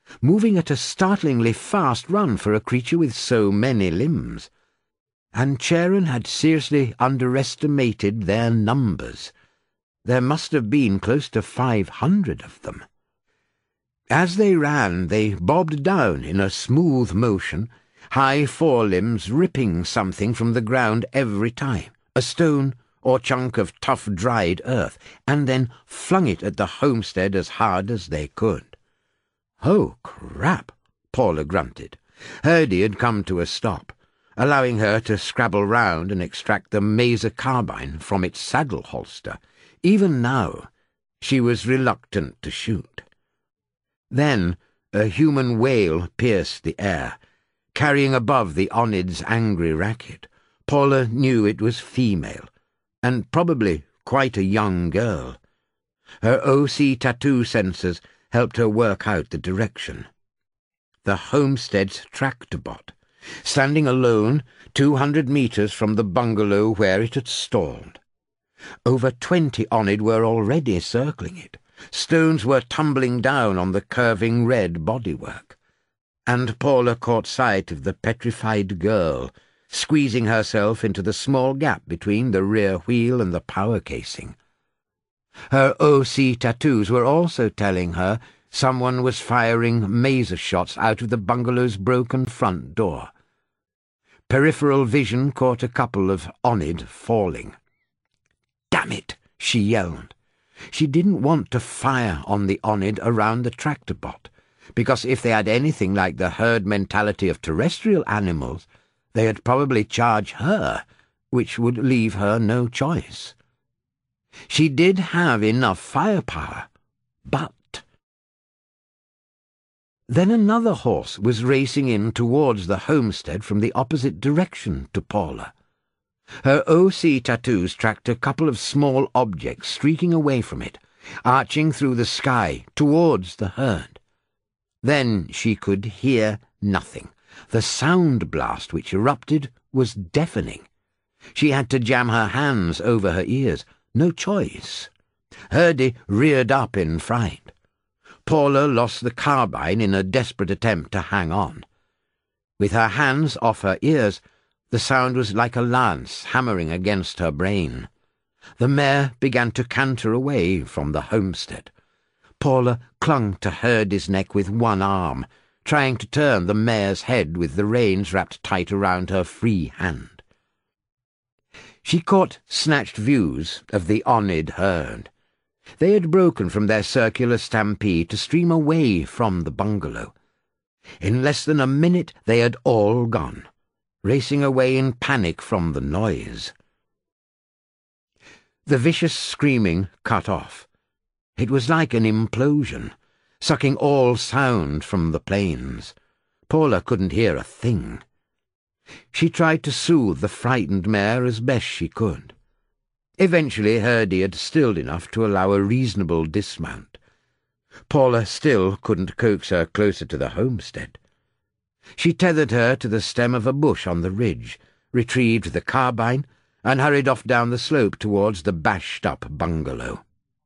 moving at a startlingly fast run for a creature with so many limbs. And Charon had seriously underestimated their numbers. There must have been close to 500 of them. As they ran, they bobbed down in a smooth motion, high forelimbs ripping something from the ground every time, a stone or chunk of tough dried earth, and then flung it at the homestead as hard as they could. "Oh, crap," Paula grunted. Hurdy had come to a stop, allowing her to scrabble round and extract the Maser carbine from its saddle holster. Even now, she was reluctant to shoot. Then a human wail pierced the air, carrying above the Onid's angry racket. Paula knew it was female, and probably quite a young girl. Her OC tattoo sensors helped her work out the direction. The homestead's tractor bot, standing alone 200 meters from the bungalow where it had stalled. Over 20 Onid were already circling it. Stones were tumbling down on the curving red bodywork, and Paula caught sight of the petrified girl, squeezing herself into the small gap between the rear wheel and the power casing. Her OC tattoos were also telling her someone was firing Maser shots out of the bungalow's broken front door. Peripheral vision caught a couple of Onid falling. "Damn it!" she yelled. She didn't want to fire on the Onid around the tractor bot, because if they had anything like the herd mentality of terrestrial animals, they'd probably charge her, which would leave her no choice. She did have enough firepower, but... Then another horse was racing in towards the homestead from the opposite direction to Paula. Her OC tattoos tracked a couple of small objects streaking away from it, arching through the sky towards the herd. Then she could hear nothing. The sound blast which erupted was deafening. She had to jam her hands over her ears. No choice. Hurdy reared up in fright. Paula lost the carbine in a desperate attempt to hang on. With her hands off her ears, the sound was like a lance hammering against her brain. The mare began to canter away from the homestead. Paula clung to Hurdy's neck with one arm, trying to turn the mare's head with the reins wrapped tight around her free hand. She caught snatched views of the Onid herd. They had broken from their circular stampede to stream away from the bungalow. In less than a minute they had all gone, racing away in panic from the noise. The vicious screaming cut off. It was like an implosion, sucking all sound from the plains. Paula couldn't hear a thing. She tried to soothe the frightened mare as best she could. Eventually Hurdy had stilled enough to allow a reasonable dismount. Paula still couldn't coax her closer to the homestead. She tethered her to the stem of a bush on the ridge, retrieved the carbine, and hurried off down the slope towards the bashed-up bungalow.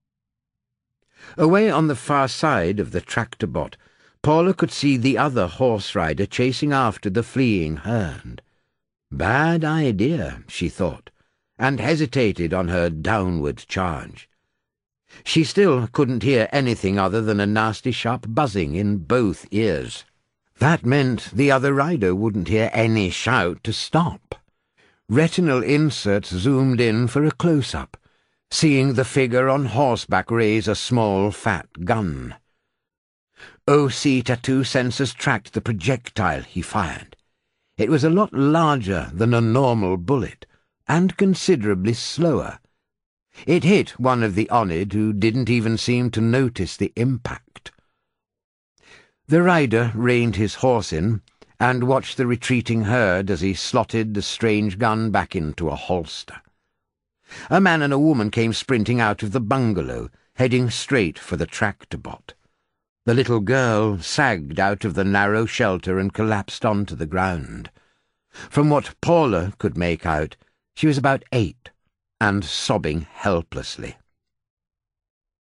Away on the far side of the tractor bot, Paula could see the other horse rider chasing after the fleeing herd. Bad idea, she thought, and hesitated on her downward charge. She still couldn't hear anything other than a nasty sharp buzzing in both ears. That meant the other rider wouldn't hear any shout to stop. Retinal inserts zoomed in for a close-up, seeing the figure on horseback raise a small, fat gun. OC tattoo sensors tracked the projectile he fired. It was a lot larger than a normal bullet, and considerably slower. It hit one of the Onid, who didn't even seem to notice the impact. The rider reined his horse in and watched the retreating herd as he slotted the strange gun back into a holster. A man and a woman came sprinting out of the bungalow, heading straight for the tractor bot. The little girl sagged out of the narrow shelter and collapsed onto the ground. From what Paula could make out, she was about 8, and sobbing helplessly.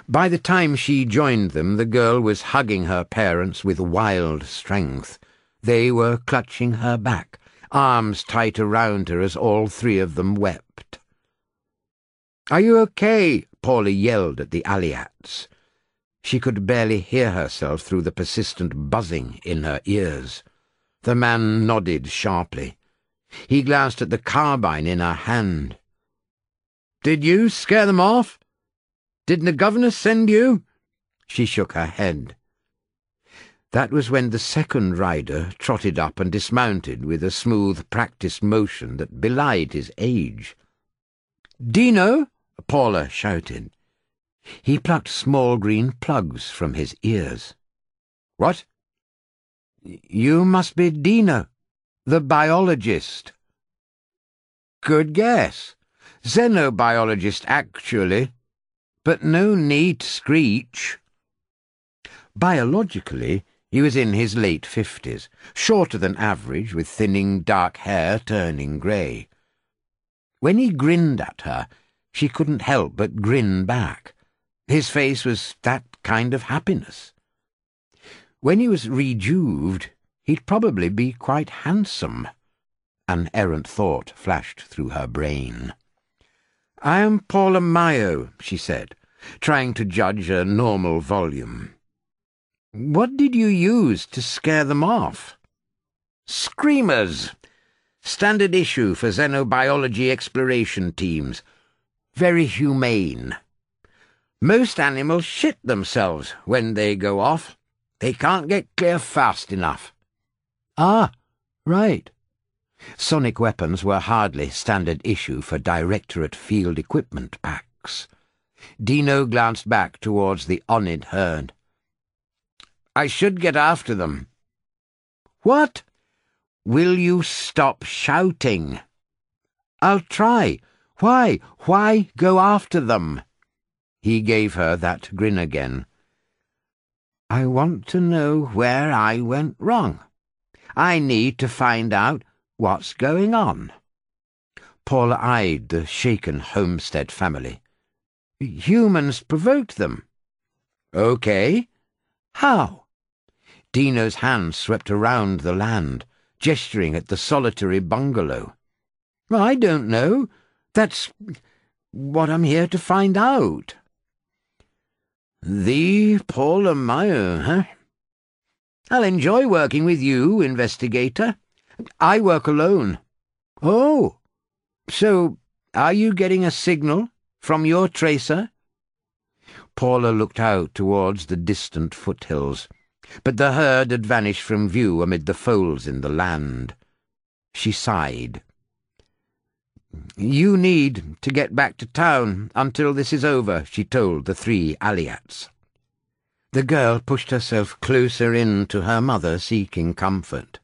By the time she joined them, the girl was hugging her parents with wild strength. They were clutching her back, arms tight around her as all three of them wept. "Are you okay?" Paula yelled at the Aliats. She could barely hear herself through the persistent buzzing in her ears. The man nodded sharply. He glanced at the carbine in her hand. "Did you scare them off? Didn't the governor send you?" She shook her head. That was when the second rider trotted up and dismounted with a smooth, practised motion that belied his age. "Dino!" Paula shouted. He plucked small green plugs from his ears. "What?" "You must be Dino, the biologist." "Good guess. Xenobiologist, actually. But no need to screech." Biologically, he was in his late 50s, shorter than average, with thinning dark hair turning grey. When he grinned at her, she couldn't help but grin back. His face was that kind of happiness. When he was rejuved, he'd probably be quite handsome. An errant thought flashed through her brain. "I am Paula Mayo," she said, trying to judge a normal volume. "What did you use to scare them off?" "Screamers. Standard issue for xenobiology exploration teams. Very humane. Most animals shit themselves when they go off. They can't get clear fast enough." "Ah, right." Sonic weapons were hardly standard issue for Directorate field equipment packs. Dino glanced back towards the Onid herd. "I should get after them." "What?" "Will you stop shouting?" "I'll try. Why? Why go after them?" He gave her that grin again. "I want to know where I went wrong. I need to find out what's going on." Paula eyed the shaken Homestead family. "Humans provoked them." "Okay. How?" Dino's hand swept around the land, gesturing at the solitary bungalow. "I don't know. That's what I'm here to find out." "The Paula Mayo, huh? I'll enjoy working with you, investigator. I work alone." "Oh, so are you getting a signal from your tracer?" Paula looked out towards the distant foothills, but the herd had vanished from view amid the folds in the land. She sighed. "You need to get back to town until this is over," she told the three Aliats. The girl pushed herself closer in to her mother, seeking comfort.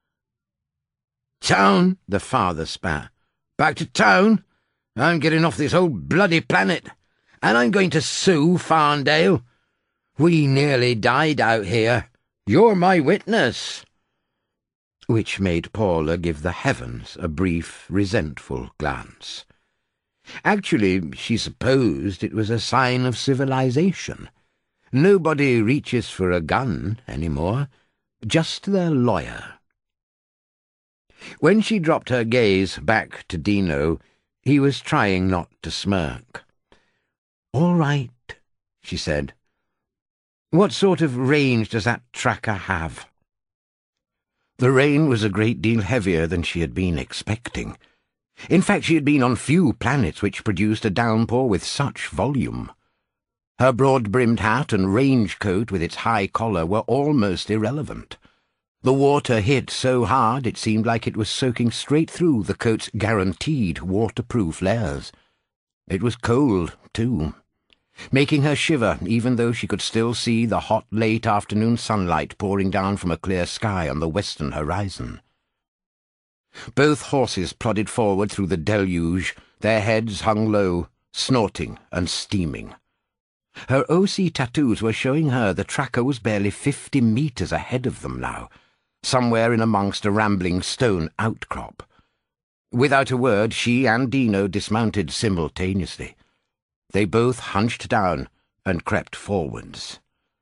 "Town?" the father spat. "Back to town? I'm getting off this whole bloody planet, and I'm going to sue Farndale. We nearly died out here. You're my witness." Which made Paula give the heavens a brief, resentful glance. Actually, she supposed it was a sign of civilization. Nobody reaches for a gun anymore, just their lawyer. When she dropped her gaze back to Dino, he was trying not to smirk. "All right," she said. "What sort of range does that tracker have?" The rain was a great deal heavier than she had been expecting. In fact, she had been on few planets which produced a downpour with such volume. Her broad-brimmed hat and range coat with its high collar were almost irrelevant. The water hit so hard it seemed like it was soaking straight through the coat's guaranteed waterproof layers. It was cold, too, making her shiver even though she could still see the hot late afternoon sunlight pouring down from a clear sky on the western horizon. Both horses plodded forward through the deluge, their heads hung low, snorting and steaming. Her OC tattoos were showing her the tracker was barely 50 meters ahead of them now, somewhere in amongst a rambling stone outcrop. Without a word, she and Dino dismounted simultaneously. They both hunched down, and crept forwards.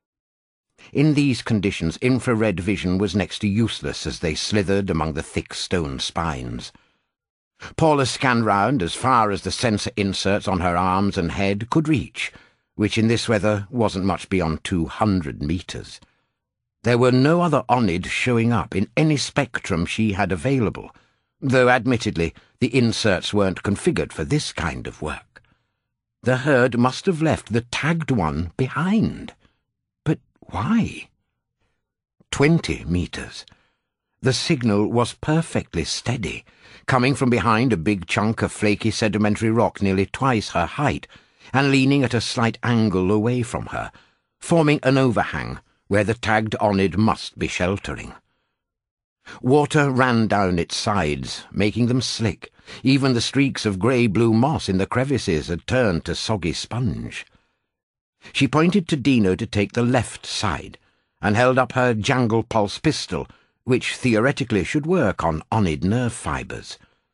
In these conditions, infrared vision was next to useless as they slithered among the thick stone spines. Paula scanned round as far as the sensor inserts on her arms and head could reach, which in this weather wasn't much beyond 200 metres. There were no other Onid showing up in any spectrum she had available, though admittedly the inserts weren't configured for this kind of work. The herd must have left the tagged one behind. But why? 20 metres. The signal was perfectly steady, coming from behind a big chunk of flaky sedimentary rock nearly twice her height, and leaning at a slight angle away from her, forming an overhang where the tagged Onid must be sheltering. Water ran down its sides, making them slick. Even the streaks of grey-blue moss in the crevices had turned to soggy sponge. She pointed to Dino to take the left side, and held up her jangle pulse pistol, which theoretically should work on Onid nerve fibres.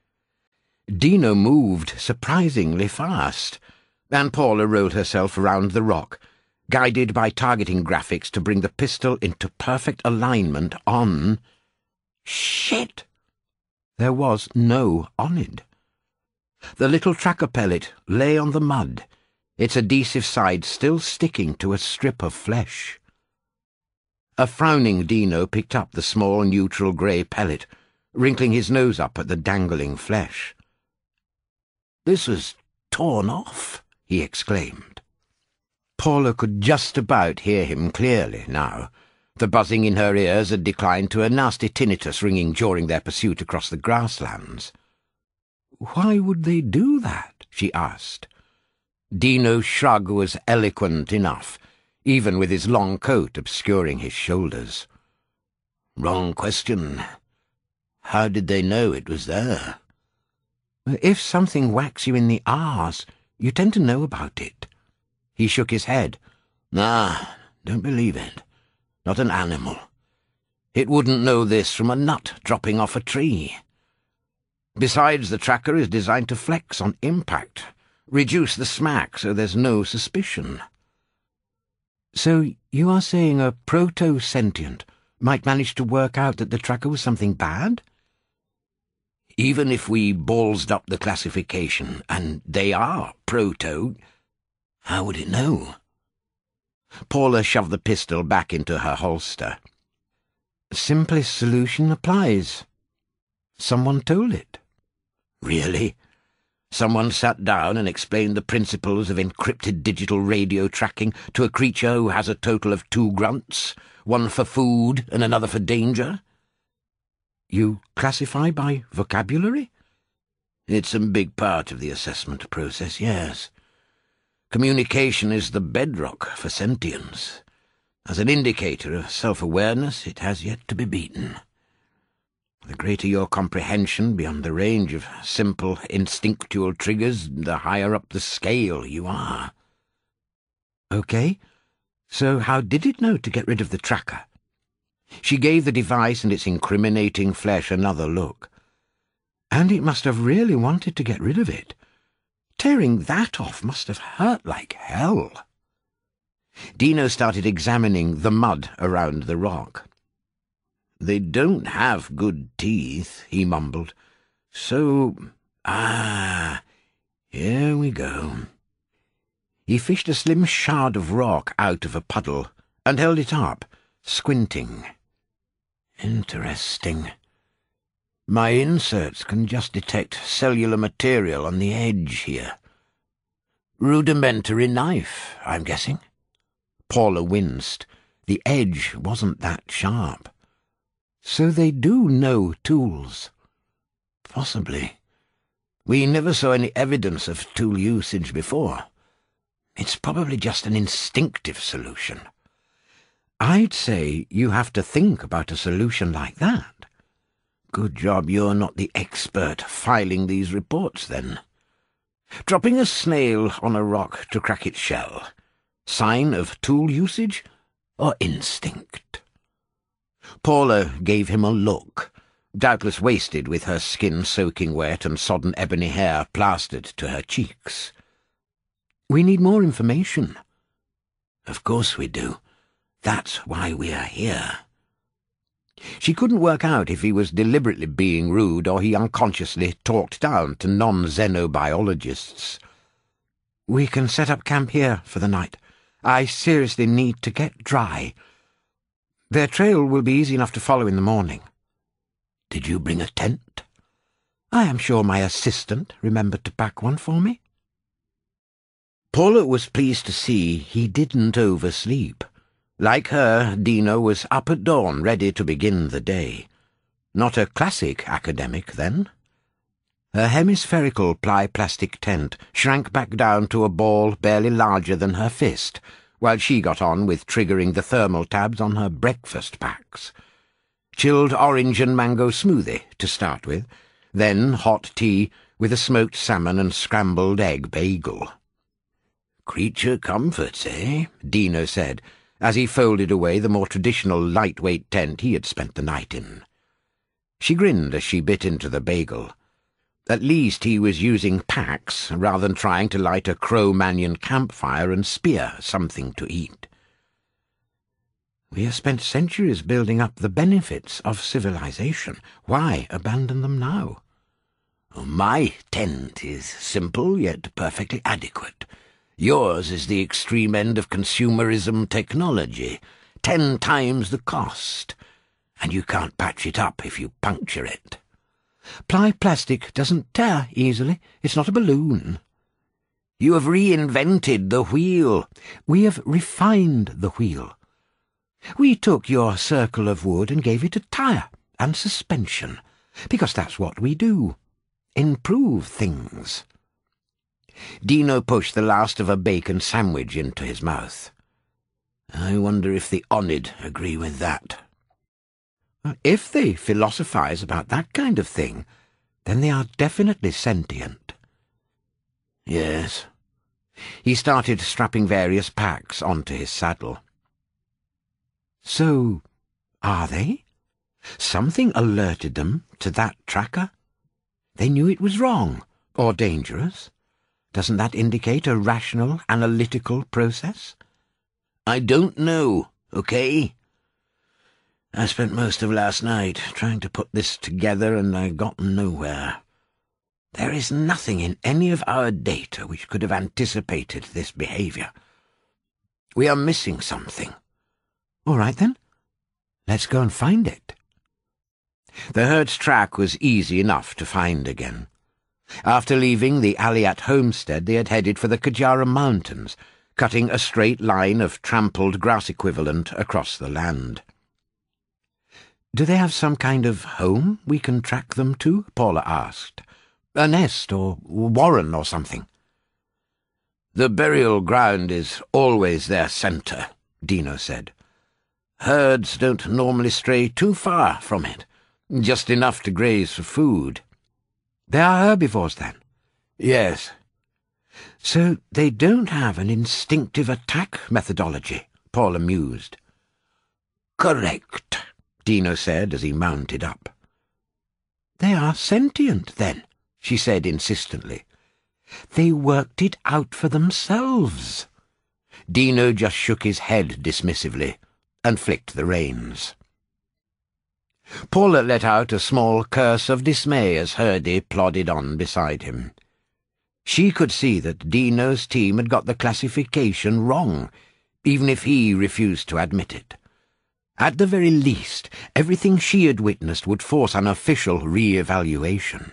Dino moved surprisingly fast, and Paula rolled herself round the rock, guided by targeting graphics to bring the pistol into perfect alignment on... Shit! There was no Onid. The little tracker pellet lay on the mud, its adhesive side still sticking to a strip of flesh. A frowning Dino picked up the small neutral grey pellet, wrinkling his nose up at the dangling flesh. "This was torn off," he exclaimed. Paula could just about hear him clearly now. The buzzing in her ears had declined to a nasty tinnitus ringing during their pursuit across the grasslands. "Why would they do that?" she asked. Dino's shrug was eloquent enough, even with his long coat obscuring his shoulders. "Wrong question. How did they know it was there?" "If something whacks you in the arse, you tend to know about it." He shook his head. "Nah, don't believe it. Not an animal. It wouldn't know this from a nut dropping off a tree. Besides, the tracker is designed to flex on impact, reduce the smack so there's no suspicion." "So you are saying a proto-sentient might manage to work out that the tracker was something bad?" "Even if we ballsed up the classification, and they are proto, how would it know?" Paula shoved the pistol back into her holster. "Simplest solution applies. Someone told it." "Really? Someone sat down and explained the principles of encrypted digital radio tracking to a creature who has a total of 2 grunts, one for food and another for danger?" "You classify by vocabulary?" "It's a big part of the assessment process, yes. Communication is the bedrock for sentience. As an indicator of self-awareness, it has yet to be beaten. The greater your comprehension beyond the range of simple instinctual triggers, the higher up the scale you are." "Okay, so how did it know to get rid of the tracker?" She gave the device and its incriminating flesh another look. "And it must have really wanted to get rid of it. Tearing that off must have hurt like hell." Dino started examining the mud around the rock. "They don't have good teeth," he mumbled. "So... here we go." He fished a slim shard of rock out of a puddle and held it up, squinting. "Interesting. My inserts can just detect cellular material on the edge here. Rudimentary knife, I'm guessing." Paula winced. The edge wasn't that sharp. "So they do know tools?" "Possibly. We never saw any evidence of tool usage before. It's probably just an instinctive solution." "I'd say you have to think about a solution like that." "Good job you're not the expert filing these reports, then. Dropping a snail on a rock to crack its shell. Sign of tool usage or instinct?" Paula gave him a look, doubtless wasted with her skin soaking wet and sodden ebony hair plastered to her cheeks. "We need more information." Of course we do. That's why we are here. She couldn't work out if he was deliberately being rude or he unconsciously talked down to non-xenobiologists. We can set up camp here for the night. I seriously need to get dry. Their trail will be easy enough to follow in the morning. Did you bring a tent? I am sure my assistant remembered to pack one for me. Paula was pleased to see he didn't oversleep. Like her, Dino was up at dawn, ready to begin the day. Not a classic academic, then. Her hemispherical ply-plastic tent shrank back down to a ball barely larger than her fist, while she got on with triggering the thermal tabs on her breakfast packs. Chilled orange and mango smoothie, to start with, then hot tea with a smoked salmon and scrambled egg bagel. "Creature comforts, eh?" Dino said, as he folded away the more traditional lightweight tent he had spent the night in. She grinned as she bit into the bagel. At least he was using packs rather than trying to light a Cro-Magnon campfire and spear something to eat. We have spent centuries building up the benefits of civilization. Why abandon them now? My tent is simple yet perfectly adequate. Yours is the extreme end of consumerism technology, 10 times the cost, and you can't patch it up if you puncture it. Ply-plastic doesn't tear easily. It's not a balloon. You have reinvented the wheel. We have refined the wheel. We took your circle of wood and gave it a tire and suspension, because that's what we do. Improve things. Dino pushed the last of a bacon sandwich into his mouth. I wonder if the Onid agree with that. If they philosophize about that kind of thing, then they are definitely sentient. Yes. He started strapping various packs onto his saddle. So, are they? Something alerted them to that tracker? They knew it was wrong, or dangerous. Doesn't that indicate a rational, analytical process? I don't know, okay? I spent most of last night trying to put this together, and I got nowhere. There is nothing in any of our data which could have anticipated this behavior. We are missing something. All right, then. Let's go and find it. The herd's track was easy enough to find again. After leaving the Aliat homestead, they had headed for the Kajara Mountains, cutting a straight line of trampled grass equivalent across the land. Do they have some kind of home we can track them to? Paula asked. A nest or warren or something. The burial ground is always their centre, Dino said. Herds don't normally stray too far from it, just enough to graze for food. They are herbivores, then? Yes. So they don't have an instinctive attack methodology, Paula mused. Correct, Dino said as he mounted up. They are sentient, then, she said insistently. They worked it out for themselves. Dino just shook his head dismissively and flicked the reins. Paula let out a small curse of dismay as Hurdy plodded on beside him. She could see that Dino's team had got the classification wrong, even if he refused to admit it. At the very least, everything she had witnessed would force an official re-evaluation.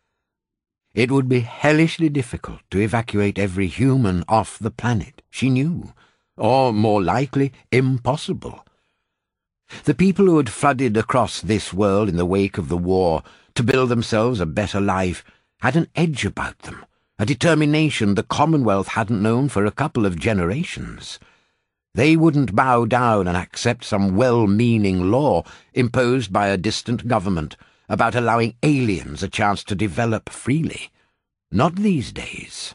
It would be hellishly difficult to evacuate every human off the planet, she knew, or, more likely, impossible. The people who had flooded across this world in the wake of the war to build themselves a better life had an edge about them, a determination the Commonwealth hadn't known for a couple of generations. They wouldn't bow down and accept some well-meaning law imposed by a distant government about allowing aliens a chance to develop freely. Not these days.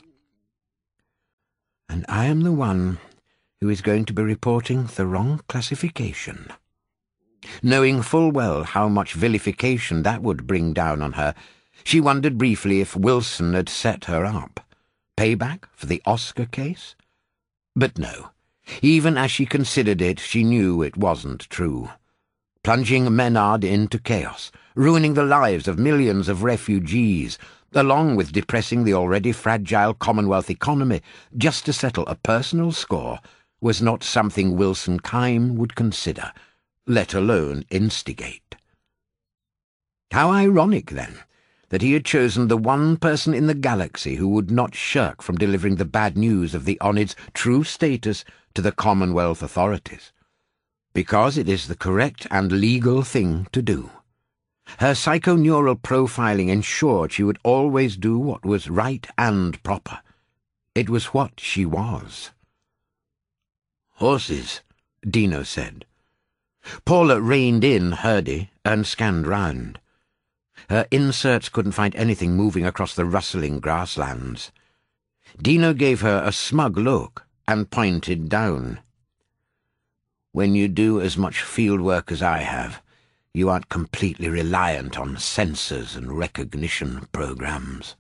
And I am the one who is going to be reporting the wrong classification. Knowing full well how much vilification that would bring down on her, she wondered briefly if Wilson had set her up. Payback for the Oscar case? But no, Even as she considered it, she knew it wasn't true. Plunging Menard into chaos, ruining the lives of millions of refugees, along with depressing the already fragile Commonwealth economy, just to settle a personal score, was not something Wilson Kyme would consider, let alone instigate. How ironic, then, that he had chosen the one person in the galaxy who would not shirk from delivering the bad news of the Onid's true status to the Commonwealth authorities. Because it is the correct and legal thing to do. Her psychoneural profiling ensured she would always do what was right and proper. It was what she was. "Horses," Dino said. Paula reined in Hurdy and scanned round. Her inserts couldn't find anything moving across the rustling grasslands. Dino gave her a smug look and pointed down. "When you do as much field work as I have, you aren't completely reliant on sensors and recognition programs."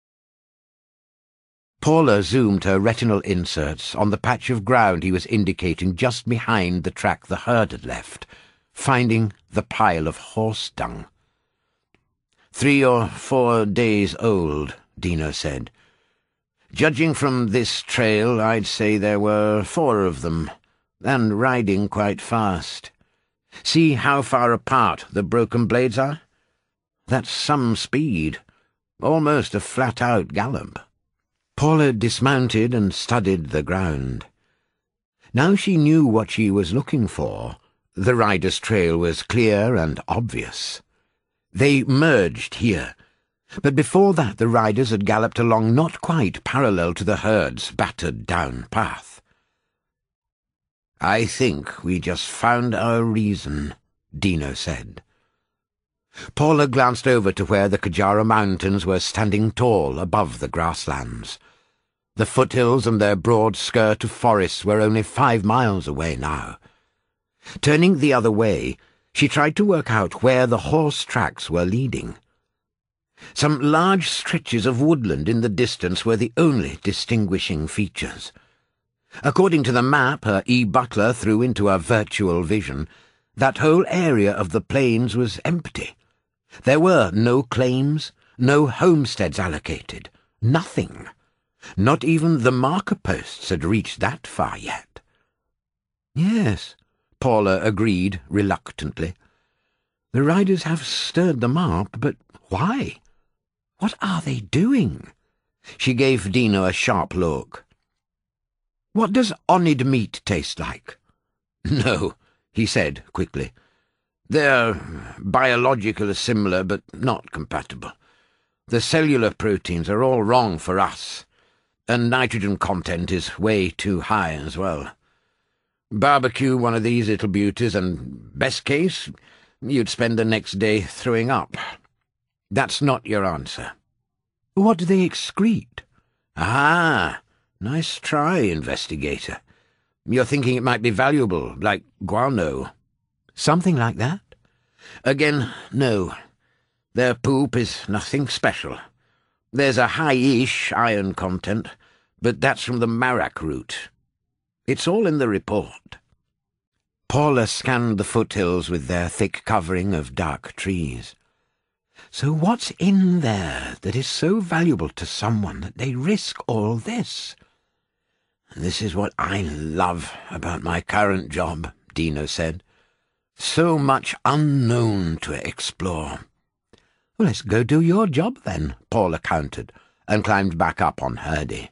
Paula zoomed her retinal inserts on the patch of ground he was indicating just behind the track the herd had left, finding the pile of horse dung. 3 or 4 days old, Dino said. "Judging from this trail, I'd say there were 4 of them, and riding quite fast. See how far apart the broken blades are? That's some speed, almost a flat-out gallop." Paula dismounted and studied the ground. Now she knew what she was looking for. The rider's trail was clear and obvious. They merged here, but before that the riders had galloped along not quite parallel to the herd's battered-down path. "I think we just found our reason," Dino said. Paula glanced over to where the Kajara Mountains were standing tall above the grasslands. The foothills and their broad skirt of forests were only 5 miles away now. Turning the other way, she tried to work out where the horse tracks were leading. Some large stretches of woodland in the distance were the only distinguishing features. According to the map her E. Butler threw into her virtual vision, that whole area of the plains was empty. There were no claims, no homesteads allocated, nothing. Not even the marker posts had reached that far yet. "Yes," Paula agreed reluctantly. "The riders have stirred them up, but why? What are they doing?" She gave Dino a sharp look. "What does Onid meat taste like?" "No," he said quickly. "They're biologically similar, but not compatible. The cellular proteins are all wrong for us, and nitrogen content is way too high as well. Barbecue one of these little beauties, and, best case, you'd spend the next day throwing up. That's not your answer." "What do they excrete?" "Ah, nice try, investigator. You're thinking it might be valuable, like guano." "Something like that?" "Again, no. Their poop is nothing special. There's a high-ish iron content, but that's from the marak root. It's all in the report." Paula scanned the foothills with their thick covering of dark trees. "So what's in there that is so valuable to someone that they risk all this?" "This is what I love about my current job," Dino said. "So much unknown to explore." "Well, let's go do your job then," Paula countered, and climbed back up on Hurdy.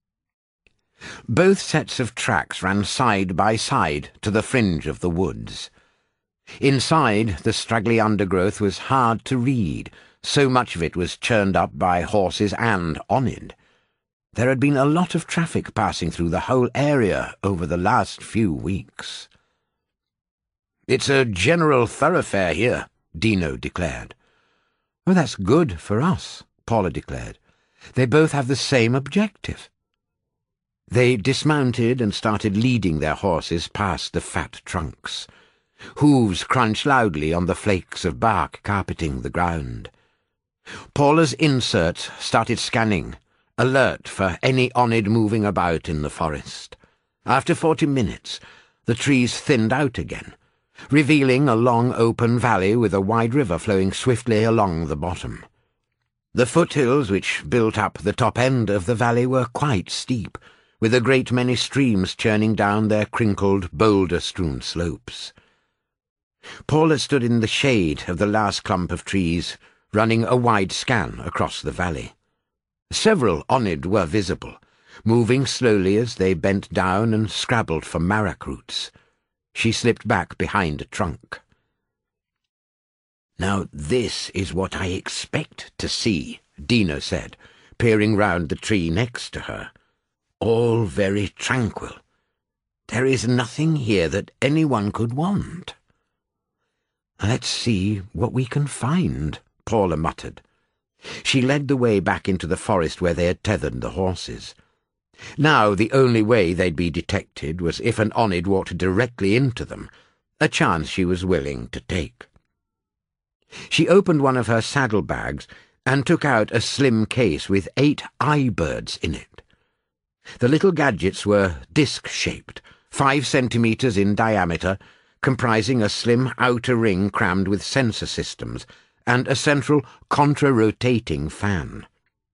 Both sets of tracks ran side by side to the fringe of the woods. Inside, the straggly undergrowth was hard to read, so much of it was churned up by horses and Onid. There had been a lot of traffic passing through the whole area over the last few weeks. "It's a general thoroughfare here," Dino declared. "Oh, that's good for us," Paula declared. "They both have the same objective." They dismounted and started leading their horses past the fat trunks. Hooves crunched loudly on the flakes of bark carpeting the ground. Paula's inserts started scanning, alert for any Onid moving about in the forest. After 40 minutes, the trees thinned out again, revealing a long open valley with a wide river flowing swiftly along the bottom. The foothills which built up the top end of the valley were quite steep, with a great many streams churning down their crinkled, boulder-strewn slopes. Paula stood in the shade of the last clump of trees, running a wide scan across the valley. Several Onid were visible, moving slowly as they bent down and scrabbled for marak roots. She slipped back behind a trunk. "Now this is what I expect to see," Dino said, peering round the tree next to her. "All very tranquil. There is nothing here that anyone could want." "Let's see what we can find," Paula muttered. She led the way back into the forest where they had tethered the horses. Now the only way they'd be detected was if an Onid walked directly into them, a chance she was willing to take. She opened one of her saddlebags and took out a slim case with 8 eye-birds in it. The little gadgets were disc-shaped, 5 centimetres in diameter, comprising a slim outer ring crammed with sensor systems and a central contra-rotating fan.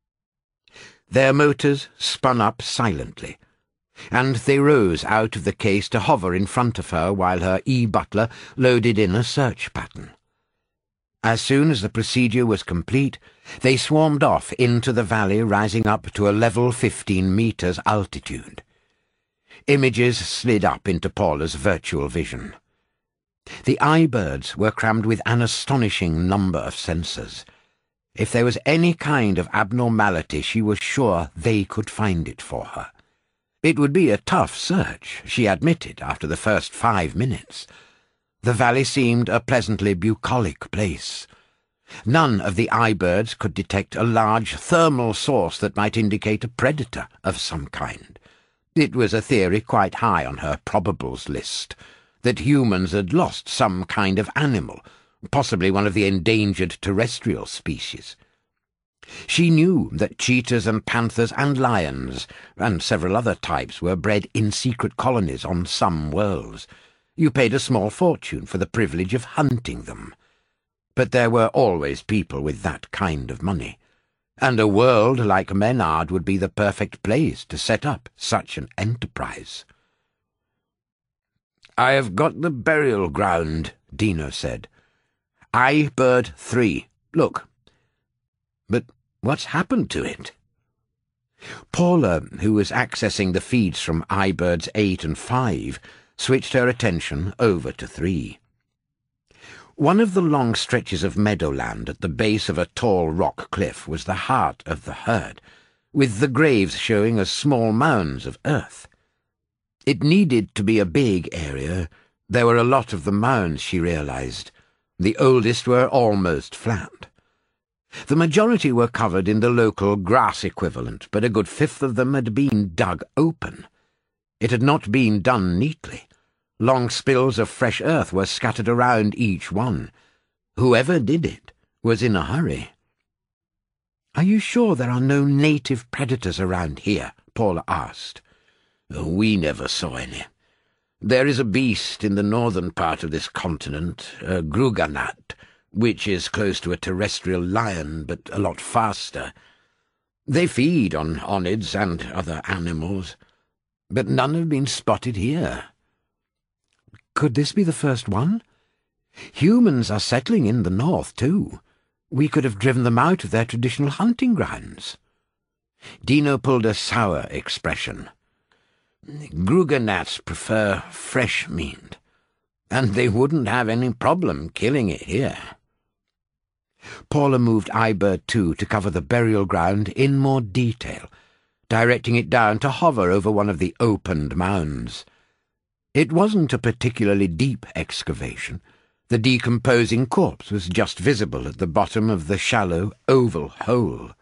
Their motors spun up silently, and they rose out of the case to hover in front of her while her e-butler loaded in a search pattern. As soon as the procedure was complete, they swarmed off into the valley, rising up to a level 15 meters altitude. Images slid up into Paula's virtual vision. The eye-birds were crammed with an astonishing number of sensors. If there was any kind of abnormality, she was sure they could find it for her. It would be a tough search, she admitted, after the first 5 minutes. The valley seemed a pleasantly bucolic place. None of the eye-birds could detect a large thermal source that might indicate a predator of some kind. It was a theory quite high on her probables list, that humans had lost some kind of animal, possibly one of the endangered terrestrial species. She knew that cheetahs and panthers and lions, and several other types, were bred in secret colonies on some worlds. You paid a small fortune for the privilege of hunting them. But there were always people with that kind of money, and a world like Menard would be the perfect place to set up such an enterprise. "I have got the burial ground," Dino said. "Eye-bird 3. Look. But what's happened to it?" Paula, who was accessing the feeds from eye-birds 8 and 5, switched her attention over to 3. One of the long stretches of meadowland at the base of a tall rock cliff was the heart of the herd, with the graves showing as small mounds of earth. It needed to be a big area. There were a lot of the mounds, she realized. The oldest were almost flat. The majority were covered in the local grass equivalent, but a good 1/5 of them had been dug open. It had not been done neatly. Long spills of fresh earth were scattered around each one. Whoever did it was in a hurry. "Are you sure there are no native predators around here?" Paula asked. "We never saw any. There is a beast in the northern part of this continent, a Gruganat, which is close to a terrestrial lion, but a lot faster. They feed on onids and other animals, but none have been spotted here." "Could this be the first one? Humans are settling in the north, too. We could have driven them out of their traditional hunting grounds." Dino pulled a sour expression. "Gruganats prefer fresh meat, and they wouldn't have any problem killing it here." Paula moved Eye-bird 2 to cover the burial ground in more detail, directing it down to hover over one of the opened mounds. It wasn't a particularly deep excavation. The decomposing corpse was just visible at the bottom of the shallow, oval hole.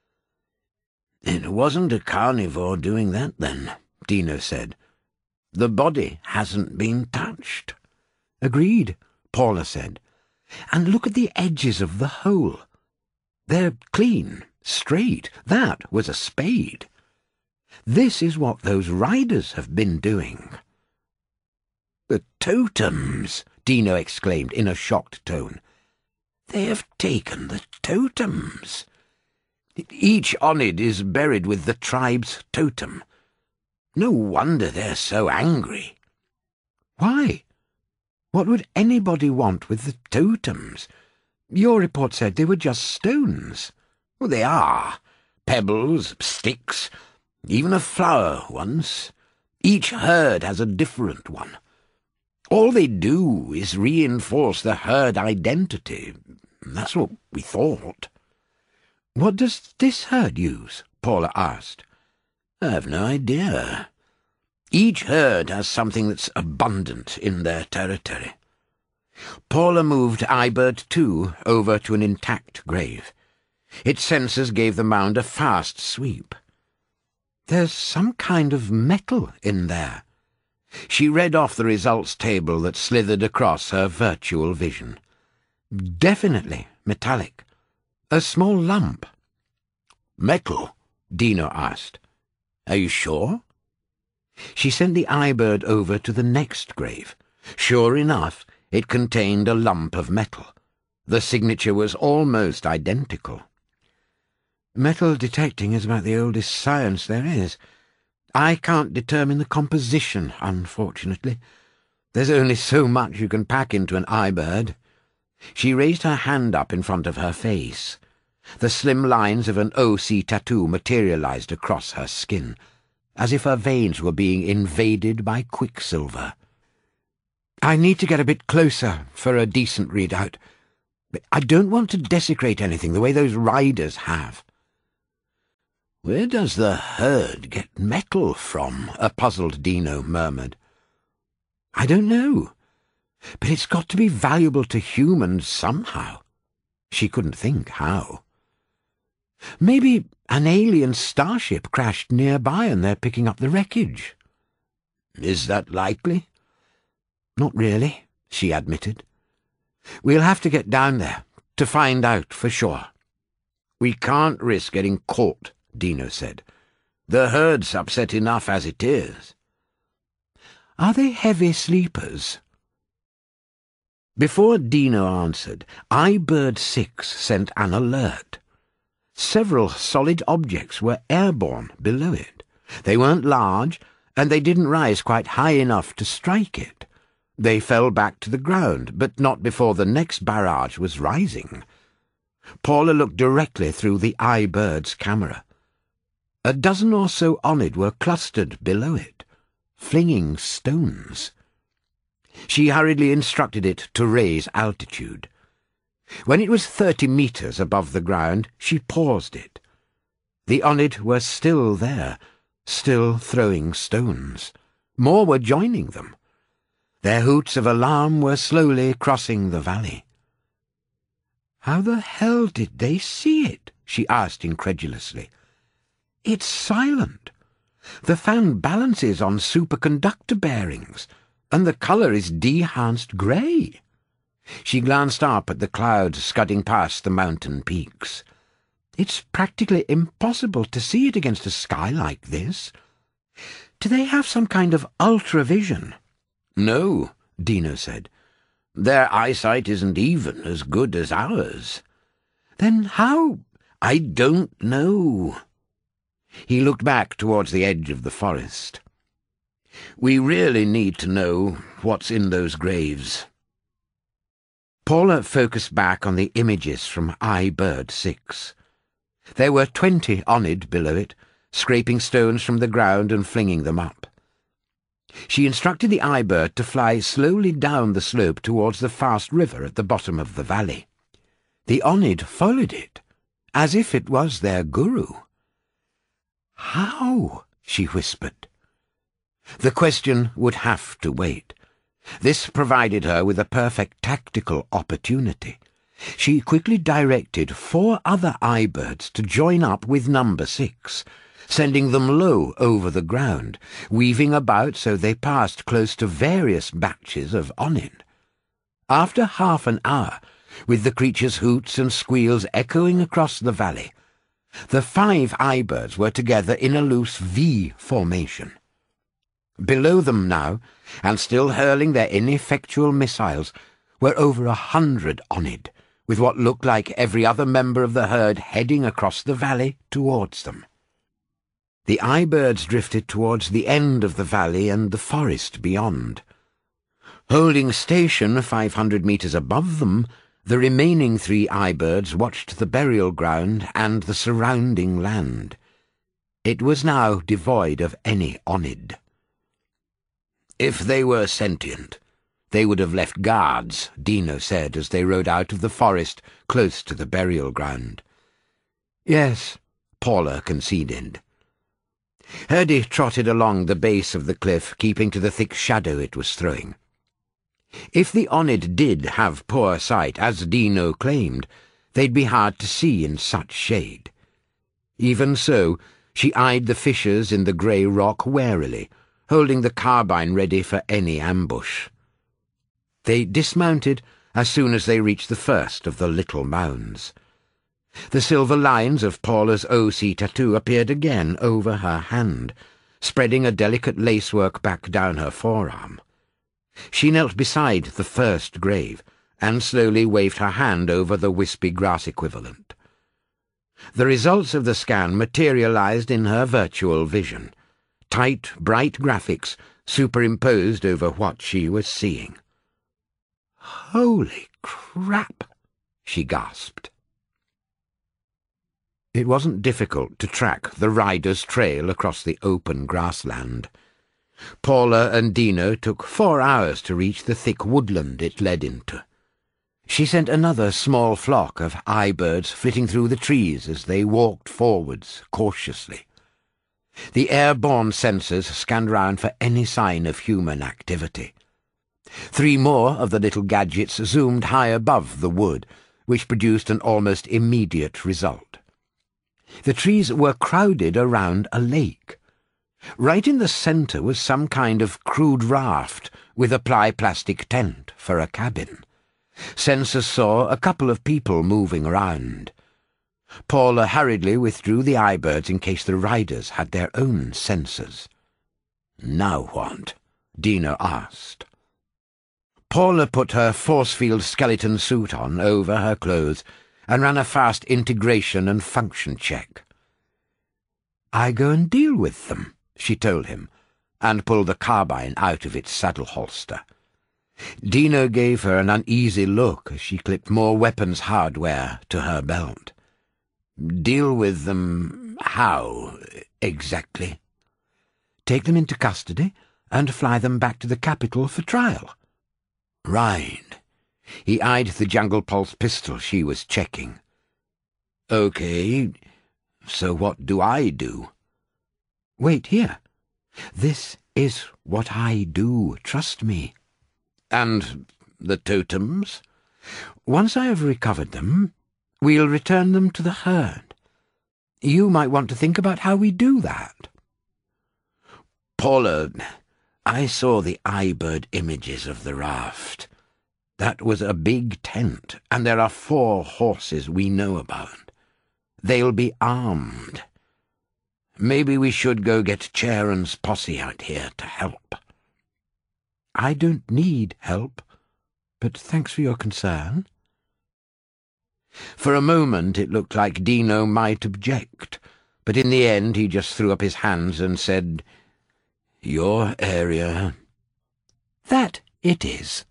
"It wasn't a carnivore doing that, then," Dino said. "The body hasn't been touched." "Agreed," Paula said. "And look at the edges of the hole. They're clean, straight. That was a spade." This is what those riders have been doing." "The totems!" Dino exclaimed in a shocked tone. "They have taken the totems. Each Onid is buried with the tribe's totem. No wonder they're so angry." "Why? What would anybody want with the totems? Your report said they were just stones." "Well, they are. Pebbles, sticks, even a flower once. Each herd has a different one. All they do is reinforce the herd identity. That's what we thought." "What does this herd use?" Paula asked. "I have no idea. Each herd has something that's abundant in their territory." Paula moved Ibird 2 over to an intact grave. Its sensors gave the mound a fast sweep. "There's some kind of metal in there." She read off the results table that slithered across her virtual vision. "Definitely metallic. A small lump." "Metal?" Dino asked. "Are you sure?" She sent the Ibird over to the next grave. Sure enough, it contained a lump of metal. The signature was almost identical. "Metal detecting is about the oldest science there is. I can't determine the composition, unfortunately. There's only so much you can pack into an Ibird." She raised her hand up in front of her face. The slim lines of an OC tattoo materialized across her skin, as if her veins were being invaded by quicksilver. "I need to get a bit closer for a decent readout. But I don't want to desecrate anything the way those riders have." "Where does the herd get metal from?" a puzzled Dino murmured. "I don't know. But it's got to be valuable to humans somehow." She couldn't think how. "Maybe an alien starship crashed nearby and they're picking up the wreckage." "Is that likely?" "Not really," she admitted. "We'll have to get down there to find out for sure." "We can't risk getting caught," Dino said. "The herd's upset enough as it is." "Are they heavy sleepers?" Before Dino answered, Ibird 6 sent an alert. Several solid objects were airborne below it. They weren't large, and they didn't rise quite high enough to strike it. They fell back to the ground, but not before the next barrage was rising. Paula looked directly through the Ibird's camera. A dozen or so Onid were clustered below it, flinging stones. She hurriedly instructed it to raise altitude. When it was 30 meters above the ground, she paused it. The Onid were still there, still throwing stones. More were joining them. Their hoots of alarm were slowly crossing the valley. "How the hell did they see it?" she asked incredulously. "It's silent. The fan balances on superconductor bearings, and the color is de-enhanced gray." She glanced up at the clouds scudding past the mountain peaks. "It's practically impossible to see it against a sky like this. Do they have some kind of ultravision?" "No," Dino said. "Their eyesight isn't even as good as ours." "Then how—" "I don't know." He looked back towards the edge of the forest. "We really need to know what's in those graves." Paula focused back on the images from Ibird 6. There were 20 Onid below it, scraping stones from the ground and flinging them up. She instructed the Ibird to fly slowly down the slope towards the fast river at the bottom of the valley. The Onid followed it, as if it was their guru. "How?" she whispered. The question would have to wait. This provided her with a perfect tactical opportunity. She quickly directed 4 other Ibirds to join up with number 6, sending them low over the ground, weaving about so they passed close to various batches of Onid. After half an hour, with the creature's hoots and squeals echoing across the valley, The 5 iBirds were together in a loose V formation. Below them now, and still hurling their ineffectual missiles, were over 100 Onid, with what looked like every other member of the herd heading across the valley towards them. The iBirds drifted towards the end of the valley and the forest beyond. Holding station 500 meters above them, the remaining 3 iBirds watched the burial ground and the surrounding land. It was now devoid of any Onid. "If they were sentient, they would have left guards," Dino said as they rode out of the forest close to the burial ground. "Yes," Paula conceded. Herdy trotted along the base of the cliff, keeping to the thick shadow it was throwing. If the Onid did have poor sight, as Dino claimed, they'd be hard to see in such shade. Even so, she eyed the fissures in the grey rock warily, holding the carbine ready for any ambush. They dismounted as soon as they reached the first of the little mounds. The silver lines of Paula's OC tattoo appeared again over her hand, spreading a delicate lacework back down her forearm. She knelt beside the first grave and slowly waved her hand over the wispy grass equivalent. The results of the scan materialized in her virtual vision, tight, bright graphics superimposed over what she was seeing. "Holy crap!" she gasped. It wasn't difficult to track the rider's trail across the open grassland. Paula and Dino took 4 hours to reach the thick woodland it led into. She sent another small flock of iBirds flitting through the trees as they walked forwards cautiously. The airborne sensors scanned round for any sign of human activity. 3 more of the little gadgets zoomed high above the wood, which produced an almost immediate result. The trees were crowded around a lake. Right in the centre was some kind of crude raft with a ply-plastic tent for a cabin. Sensors saw a couple of people moving around. Paula hurriedly withdrew the iBirds in case the riders had their own sensors. "Now what?" Dino asked. Paula put her force-field skeleton suit on over her clothes and ran a fast integration and function check. "I go and deal with them," she told him, and pulled the carbine out of its saddle holster. Dino gave her an uneasy look as she clipped more weapons hardware to her belt. "Deal with them how, exactly?" "Take them into custody and fly them back to the capital for trial." "Right." He eyed the Jungle Pulse pistol she was checking. "Okay, so what do I do?" "Wait here. This is what I do, trust me." "And the totems?" "Once I have recovered them, we'll return them to the herd. You might want to think about how we do that." "Paula, I saw the iBird images of the raft. That was a big tent, and there are 4 horses we know about. They'll be armed. Maybe we should go get Charon's posse out here to help." "I don't need help, but thanks for your concern." For a moment it looked like Dino might object, but in the end he just threw up his hands and said, "Your area." "That it is."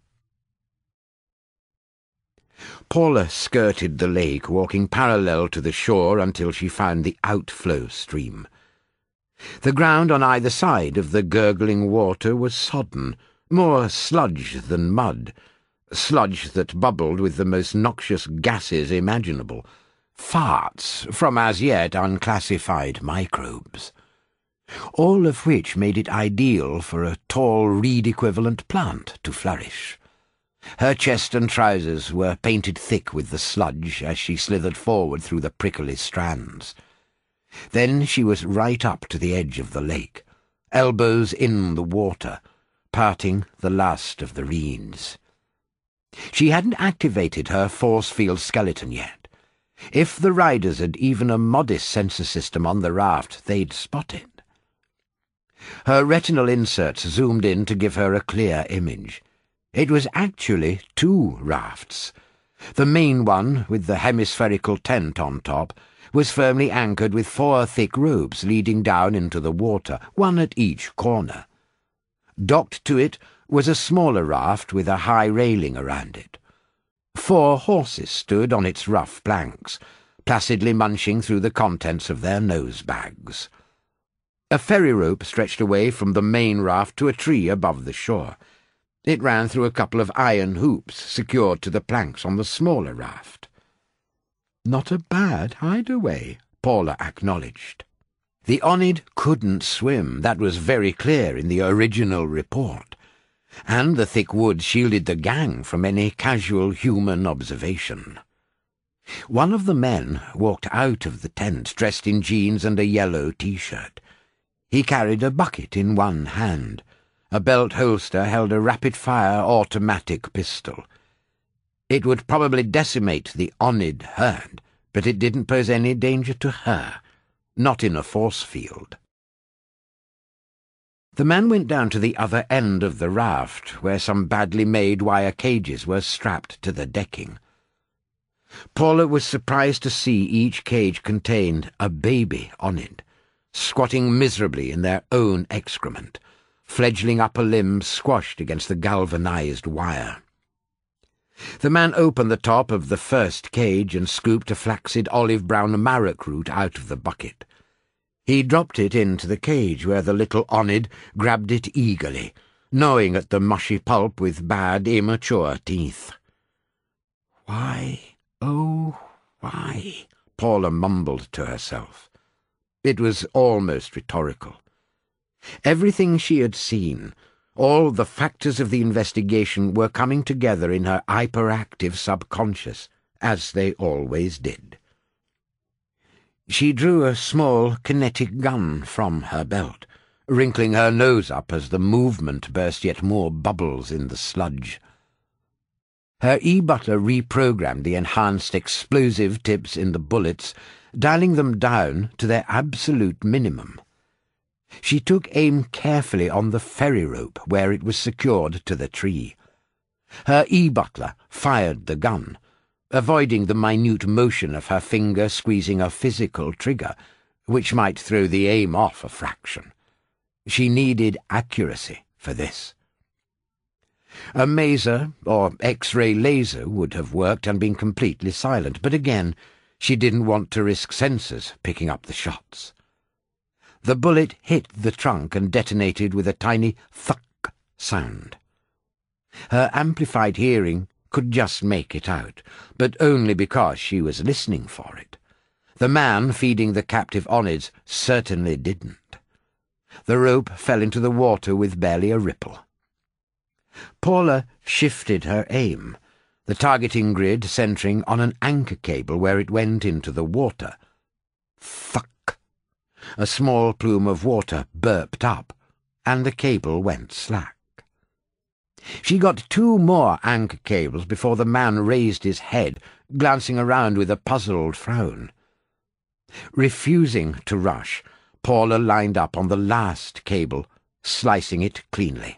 Paula skirted the lake, walking parallel to the shore until she found the outflow stream. The ground on either side of the gurgling water was sodden, more sludge than mud, sludge that bubbled with the most noxious gases imaginable, farts from as yet unclassified microbes, all of which made it ideal for a tall reed-equivalent plant to flourish. Her chest and trousers were painted thick with the sludge as she slithered forward through the prickly strands. Then she was right up to the edge of the lake, elbows in the water, parting the last of the reeds. She hadn't activated her force-field skeleton yet. If the riders had even a modest sensor system on the raft, they'd spot it. Her retinal inserts zoomed in to give her a clear image. It was actually two rafts. The main one, with the hemispherical tent on top, was firmly anchored with 4 thick ropes leading down into the water, one at each corner. Docked to it was a smaller raft with a high railing around it. 4 horses stood on its rough planks, placidly munching through the contents of their nose bags. A ferry rope stretched away from the main raft to a tree above the shore. It ran through a couple of iron hoops secured to the planks on the smaller raft. "Not a bad hideaway," Paula acknowledged. The Onid couldn't swim, that was very clear in the original report, and the thick wood shielded the gang from any casual human observation. One of the men walked out of the tent dressed in jeans and a yellow T-shirt. He carried a bucket in one hand. A belt holster held a rapid-fire automatic pistol. It would probably decimate the Onid herd, but it didn't pose any danger to her, not in a force field. The man went down to the other end of the raft, where some badly made wire cages were strapped to the decking. Paula was surprised to see each cage contained a baby Onid, squatting miserably in their own excrement, fledgling upper limbs squashed against the galvanized wire. The man opened the top of the first cage and scooped a flaccid olive-brown marrock root out of the bucket. He dropped it into the cage, where the little Onid grabbed it eagerly, gnawing at the mushy pulp with bad, immature teeth. "Why, oh, why?" Paula mumbled to herself. It was almost rhetorical. Everything she had seen, all the factors of the investigation, were coming together in her hyperactive subconscious, as they always did. She drew a small kinetic gun from her belt, wrinkling her nose up as the movement burst yet more bubbles in the sludge. Her e-butler reprogrammed the enhanced explosive tips in the bullets, dialing them down to their absolute minimum. She took aim carefully on the ferry rope where it was secured to the tree. Her e-butler fired the gun, avoiding the minute motion of her finger squeezing a physical trigger, which might throw the aim off a fraction. She needed accuracy for this. A maser or X-ray laser would have worked and been completely silent, but again, she didn't want to risk sensors picking up the shots. The bullet hit the trunk and detonated with a tiny thunk sound. Her amplified hearing could just make it out, but only because she was listening for it. The man feeding the captive Onids certainly didn't. The rope fell into the water with barely a ripple. Paula shifted her aim, the targeting grid centering on an anchor cable where it went into the water. Thuck! A small plume of water burped up, and the cable went slack. She got 2 more anchor cables before the man raised his head, glancing around with a puzzled frown. Refusing to rush, Paula lined up on the last cable, slicing it cleanly.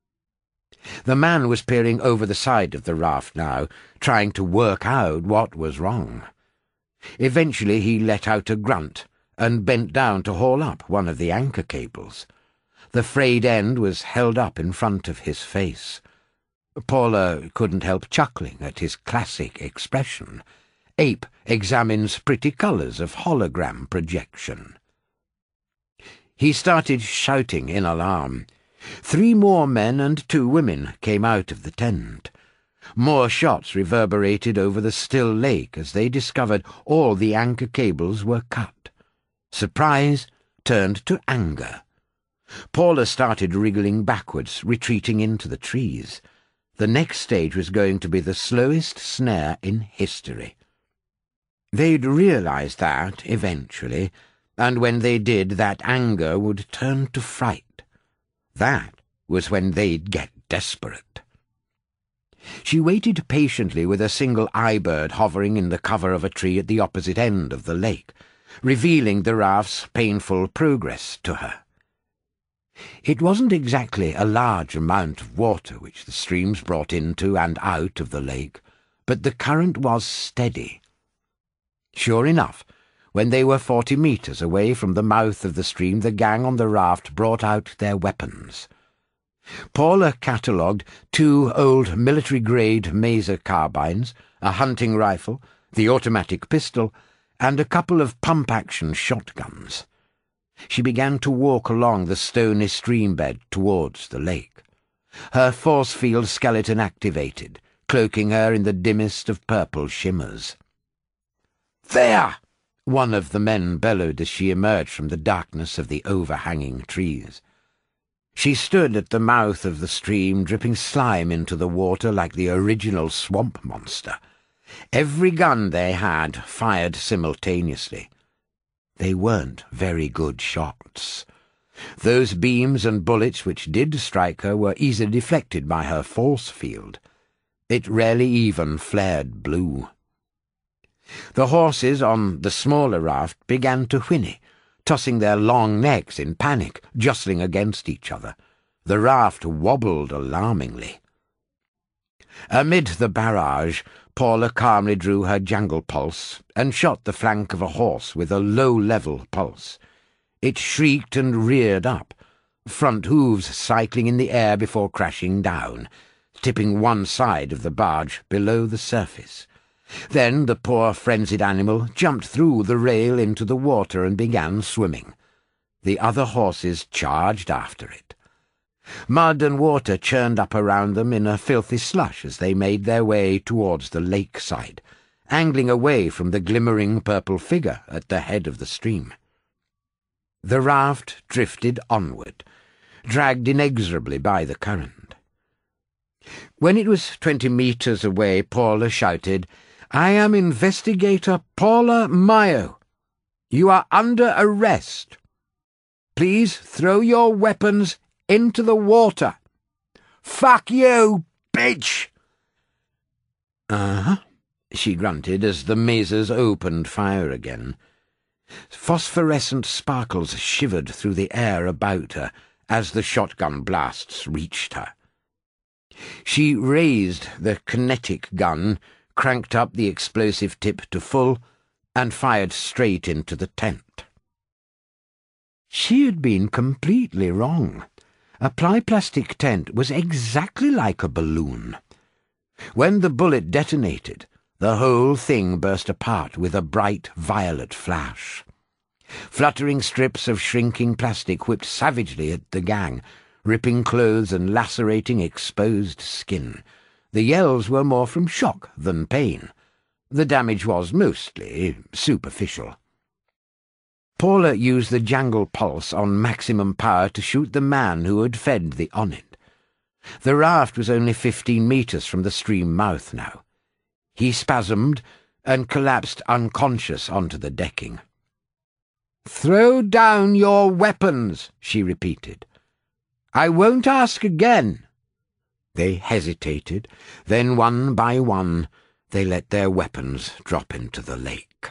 The man was peering over the side of the raft now, trying to work out what was wrong. Eventually he let out a grunt and bent down to haul up one of the anchor cables. The frayed end was held up in front of his face. Paula couldn't help chuckling at his classic expression. Ape examines pretty colours of hologram projection. He started shouting in alarm. 3 more men and 2 women came out of the tent. More shots reverberated over the still lake as they discovered all the anchor cables were cut. Surprise turned to anger. Paula started wriggling backwards, retreating into the trees. The next stage was going to be the slowest snare in history. They'd realize that, eventually, and when they did, that anger would turn to fright. That was when they'd get desperate. She waited patiently with a single eye-bird hovering in the cover of a tree at the opposite end of the lake, revealing the raft's painful progress to her. It wasn't exactly a large amount of water which the streams brought into and out of the lake, but the current was steady. Sure enough, when they were 40 metres away from the mouth of the stream, the gang on the raft brought out their weapons. Paula catalogued 2 old military-grade Maser carbines, a hunting rifle, the automatic pistol, and a couple of pump-action shotguns. She began to walk along the stony stream-bed towards the lake. Her force-field skeleton activated, cloaking her in the dimmest of purple shimmers. "There!" one of the men bellowed as she emerged from the darkness of the overhanging trees. She stood at the mouth of the stream, dripping slime into the water like the original swamp monster. Every gun they had fired simultaneously. They weren't very good shots. Those beams and bullets which did strike her were easily deflected by her force field. It rarely even flared blue. The horses on the smaller raft began to whinny, tossing their long necks in panic, jostling against each other. The raft wobbled alarmingly. Amid the barrage, Paula calmly drew her jangle pulse and shot the flank of a horse with a low-level pulse. It shrieked and reared up, front hooves cycling in the air before crashing down, tipping one side of the barge below the surface. Then the poor frenzied animal jumped through the rail into the water and began swimming. The other horses charged after it. Mud and water churned up around them in a filthy slush as they made their way towards the lakeside, angling away from the glimmering purple figure at the head of the stream. The raft drifted onward, dragged inexorably by the current. When it was 20 metres away, Paula shouted, "I am Investigator Paula Mayo. You are under arrest. Please throw your weapons into the water." "Fuck you, bitch!" "Uh-huh," she grunted as the Masers opened fire again. Phosphorescent sparkles shivered through the air about her as the shotgun blasts reached her. She raised the kinetic gun, cranked up the explosive tip to full, and fired straight into the tent. She had been completely wrong. A ply-plastic tent was exactly like a balloon. When the bullet detonated, the whole thing burst apart with a bright violet flash. Fluttering strips of shrinking plastic whipped savagely at the gang, ripping clothes and lacerating exposed skin. The yells were more from shock than pain. The damage was mostly superficial. Paula used the jangle pulse on maximum power to shoot the man who had fed the Onid. The raft was only 15 metres from the stream mouth now. He spasmed and collapsed unconscious onto the decking. "Throw down your weapons," she repeated. "I won't ask again." They hesitated, then one by one they let their weapons drop into the lake.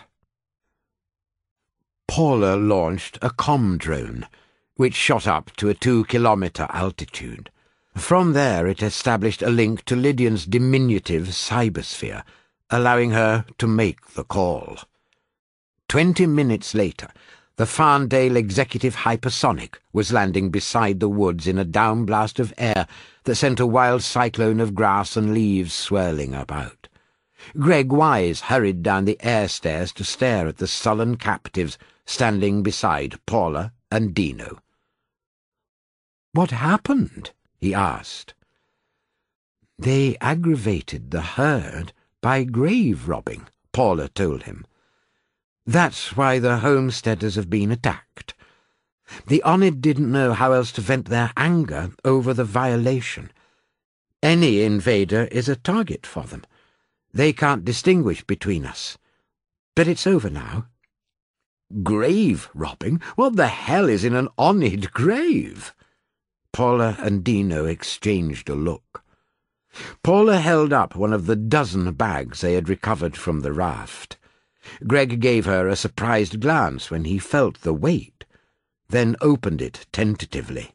Paula launched a comm drone, which shot up to a 2-kilometre altitude. From there it established a link to Lydian's diminutive cybersphere, allowing her to make the call. 20 minutes later, the Farndale Executive Hypersonic was landing beside the woods in a downblast of air that sent a wild cyclone of grass and leaves swirling about. Greg Wise hurried down the air stairs to stare at the sullen captives standing beside Paula and Dino. "What happened?" he asked. "They aggravated the herd by grave robbing," Paula told him. "That's why the homesteaders have been attacked. The Onid didn't know how else to vent their anger over the violation. Any invader is a target for them. They can't distinguish between us. But it's over now." "Grave robbing? What the hell is in an Onid grave?" Paula and Dino exchanged a look. Paula held up one of the dozen bags they had recovered from the raft. Gregg gave her a surprised glance when he felt the weight, then opened it tentatively.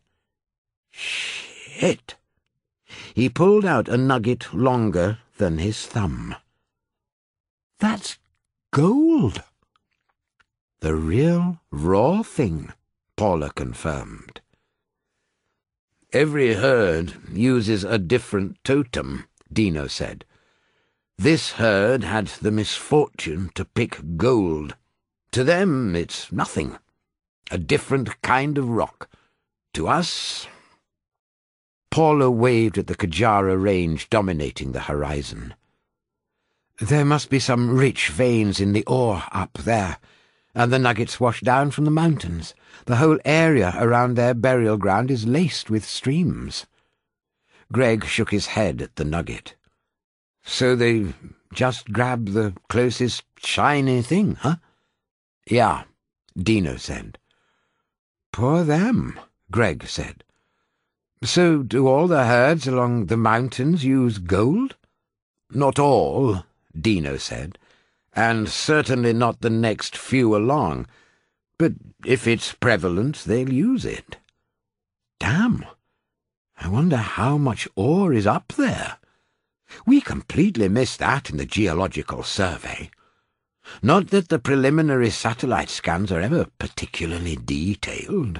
Shit! He pulled out a nugget longer than his thumb. That's gold! The real, raw thing, Paula confirmed. Every herd uses a different totem, Dino said. This herd had the misfortune to pick gold. To them, it's nothing. A different kind of rock. To us... Paula waved at the Kajara range dominating the horizon. There must be some rich veins in the ore up there, and the nuggets wash down from the mountains. The whole area around their burial ground is laced with streams. Gregg shook his head at the nugget. So they just grab the closest shiny thing, huh? Yeah, Dino said. Poor them, Gregg said. So do all the herds along the mountains use gold? Not all, Dino said, and certainly not the next few along. But if it's prevalent, they'll use it. Damn! I wonder how much ore is up there. We completely missed that in the geological survey. Not that the preliminary satellite scans are ever particularly detailed.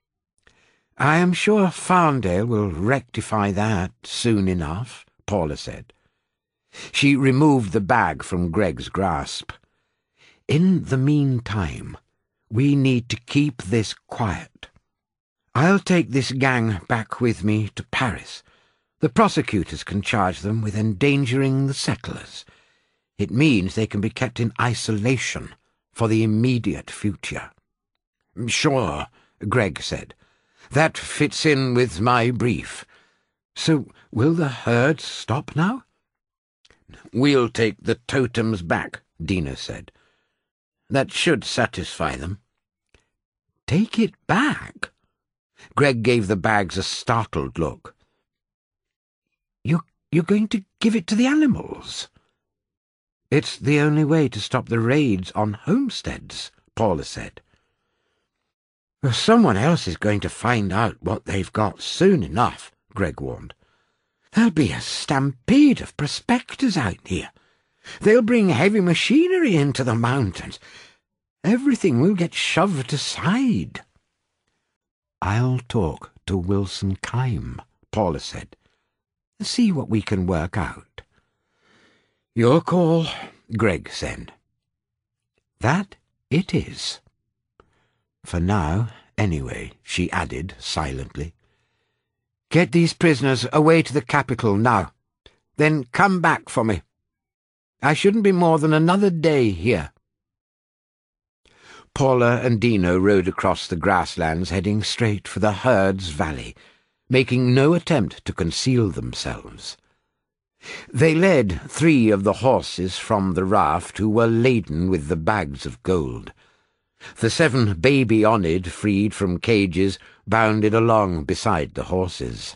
I am sure Farndale will rectify that soon enough, Paula said. She removed the bag from Gregg's grasp. In the meantime, we need to keep this quiet. I'll take this gang back with me to Paris. The prosecutors can charge them with endangering the settlers. It means they can be kept in isolation for the immediate future. Sure, Gregg said. That fits in with my brief. So will the herd stop now? We'll take the totems back, Dino said. That should satisfy them. Take it back? Gregg gave the bags a startled look. You're going to give it to the animals? It's the only way to stop the raids on homesteads, Paula said. Well, someone else is going to find out what they've got soon enough, Gregg warned. There'll be a stampede of prospectors out here. They'll bring heavy machinery into the mountains. Everything will get shoved aside. I'll talk to Wilson Kime, Paula said. See what we can work out. Your call, Gregg said. That it is. For now, anyway, she added silently. Get these prisoners away to the capital now. Then come back for me. I shouldn't be more than another day here. Paula and Dino rode across the grasslands, heading straight for the herd's valley, making no attempt to conceal themselves. They led 3 of the horses from the raft who were laden with the bags of gold. The 7 baby Onid, freed from cages, bounded along beside the horses.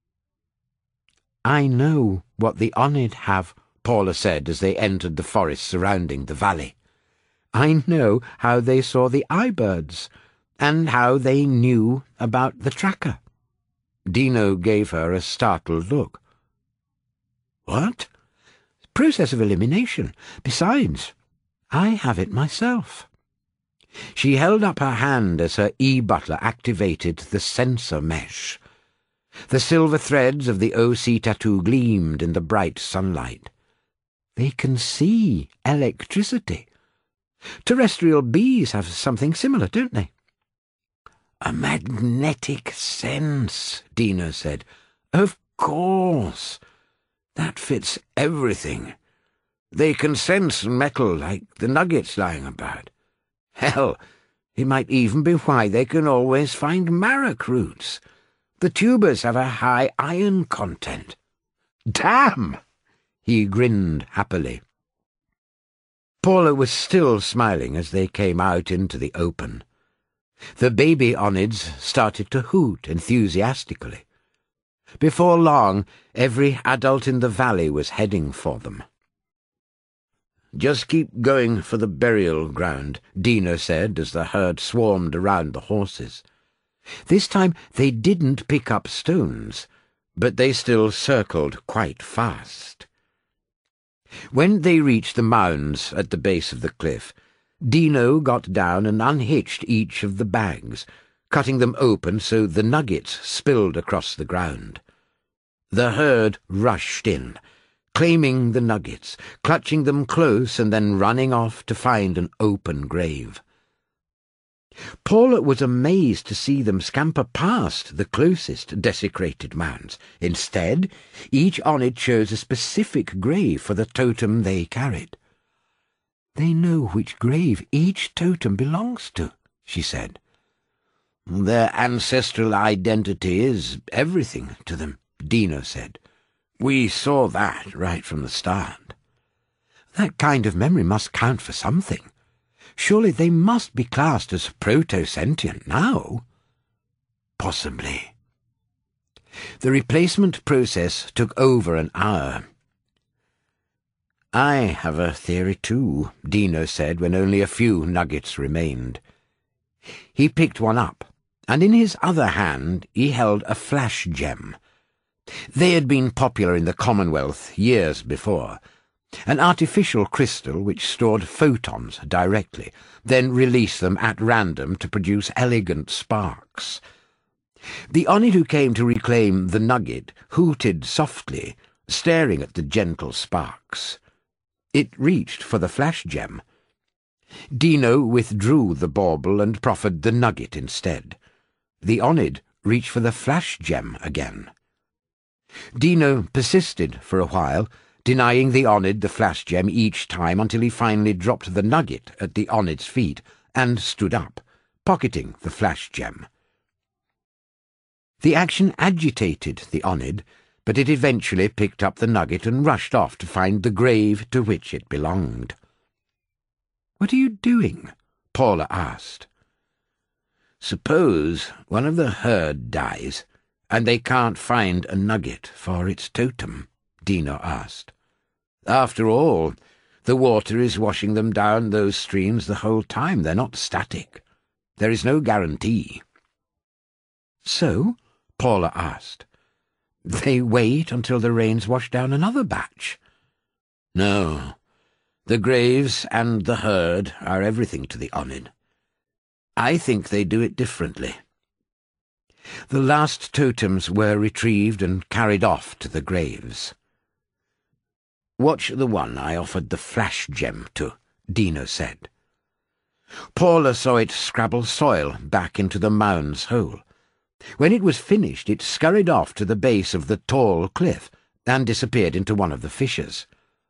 I know what the Onid have, Paula said as they entered the forest surrounding the valley. I know how they saw the eye-birds, and how they knew about the tracker. Dino gave her a startled look. What? Process of elimination. Besides, I have it myself. She held up her hand as her e-butler activated the sensor mesh. The silver threads of the OC tattoo gleamed in the bright sunlight. They can see electricity. Terrestrial bees have something similar, don't they? A magnetic sense, Dino said. Of course. That fits everything. They can sense metal like the nuggets lying about. Hell, it might even be why they can always find marrock roots. The tubers have a high iron content. Damn! He grinned happily. Paula was still smiling as they came out into the open. The baby Onids started to hoot enthusiastically. Before long, every adult in the valley was heading for them. "Just keep going for the burial ground," Dino said as the herd swarmed around the horses. This time they didn't pick up stones, but they still circled quite fast. When they reached the mounds at the base of the cliff, Dino got down and unhitched each of the bags, cutting them open so the nuggets spilled across the ground. The herd rushed in, claiming the nuggets, clutching them close and then running off to find an open grave. Paula was amazed to see them scamper past the closest desecrated mounds. Instead, each Onid chose a specific grave for the totem they carried. "They know which grave each totem belongs to," she said. "Their ancestral identity is everything to them," Dino said. "We saw that right from the start." "That kind of memory must count for something. Surely they must be classed as proto-sentient now." "Possibly." The replacement process took over an hour. "I have a theory too," Dino said when only a few nuggets remained. He picked one up, and in his other hand he held a flash gem. They had been popular in the Commonwealth years before. An artificial crystal which stored photons directly, then released them at random to produce elegant sparks. The Onid who came to reclaim the nugget hooted softly, staring at the gentle sparks. It reached for the flash gem. Dino withdrew the bauble and proffered the nugget instead. The Onid reached for the flash gem again. Dino persisted for a while, denying the Onid the flash gem each time until he finally dropped the nugget at the Onid's feet and stood up, pocketing the flash gem. The action agitated the Onid, but it eventually picked up the nugget and rushed off to find the grave to which it belonged. "What are you doing?" Paula asked. "Suppose one of the herd dies, and they can't find a nugget for its totem?" Dino asked. "After all, the water is washing them down those streams the whole time. They're not static. There is no guarantee." "So?" Paula asked. "They wait until the rains wash down another batch?" "No. The graves and the herd are everything to the Onid. I think they do it differently." The last totems were retrieved and carried off to the graves. "Watch the one I offered the flash gem to," Dino said. Paula saw it scrabble soil back into the mound's hole. When it was finished, it scurried off to the base of the tall cliff and disappeared into one of the fissures.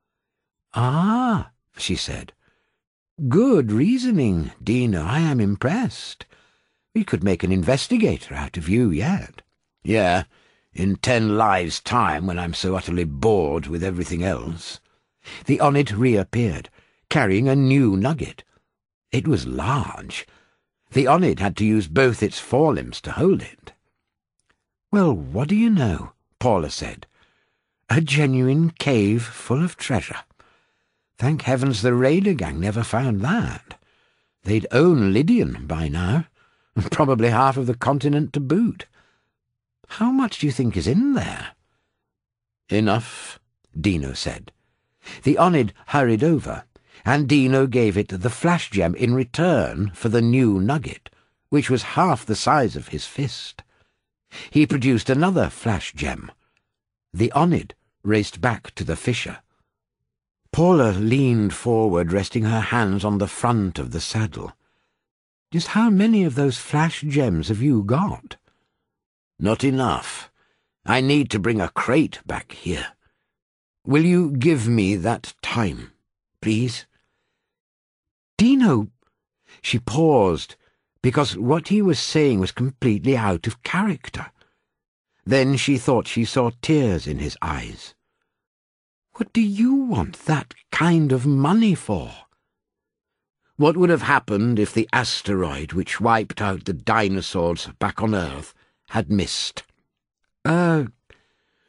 "Ah," she said. "Good reasoning, Dino. I am impressed. We could make an investigator out of you yet." "Yeah, in 10 lives' time when I'm so utterly bored with everything else." The Onid reappeared, carrying a new nugget. It was large. The Onid had to use both its forelimbs to hold it. "Well, what do you know?" Paula said. "A genuine cave full of treasure. Thank heavens the raider gang never found that. They'd own Lydian by now, and probably half of the continent to boot. How much do you think is in there?" "Enough," Dino said. The Onid hurried over, and Dino gave it the flash gem in return for the new nugget, which was half the size of his fist. He produced another flash gem. The Onid raced back to the fissure. Paula leaned forward, resting her hands on the front of the saddle. "Just how many of those flash gems have you got?" "Not enough. I need to bring a crate back here. Will you give me that time, please?" "Dino!" She paused, because what he was saying was completely out of character. Then she thought she saw tears in his eyes. "What do you want that kind of money for?" "What would have happened if the asteroid which wiped out the dinosaurs back on Earth had missed?"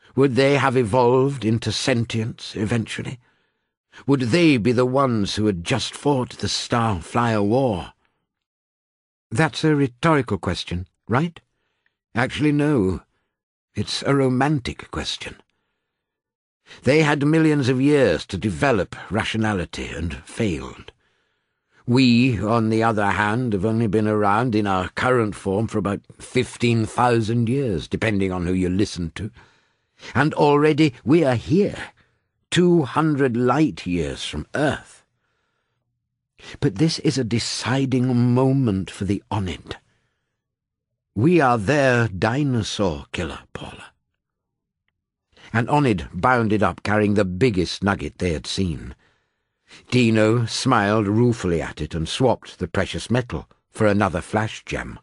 Would they have evolved into sentience eventually? Would they be the ones who had just fought the Starflyer War? That's a rhetorical question, right? Actually, no. It's a romantic question. They had millions of years to develop rationality and failed. We, on the other hand, have only been around in our current form for about 15,000 years, depending on who you listen to. And already we are here, 200 light years from Earth. But this is a deciding moment for the Onid. We are their dinosaur killer, Paula. An Onid bounded up carrying the biggest nugget they had seen. Dino smiled ruefully at it and swapped the precious metal for another flash gem.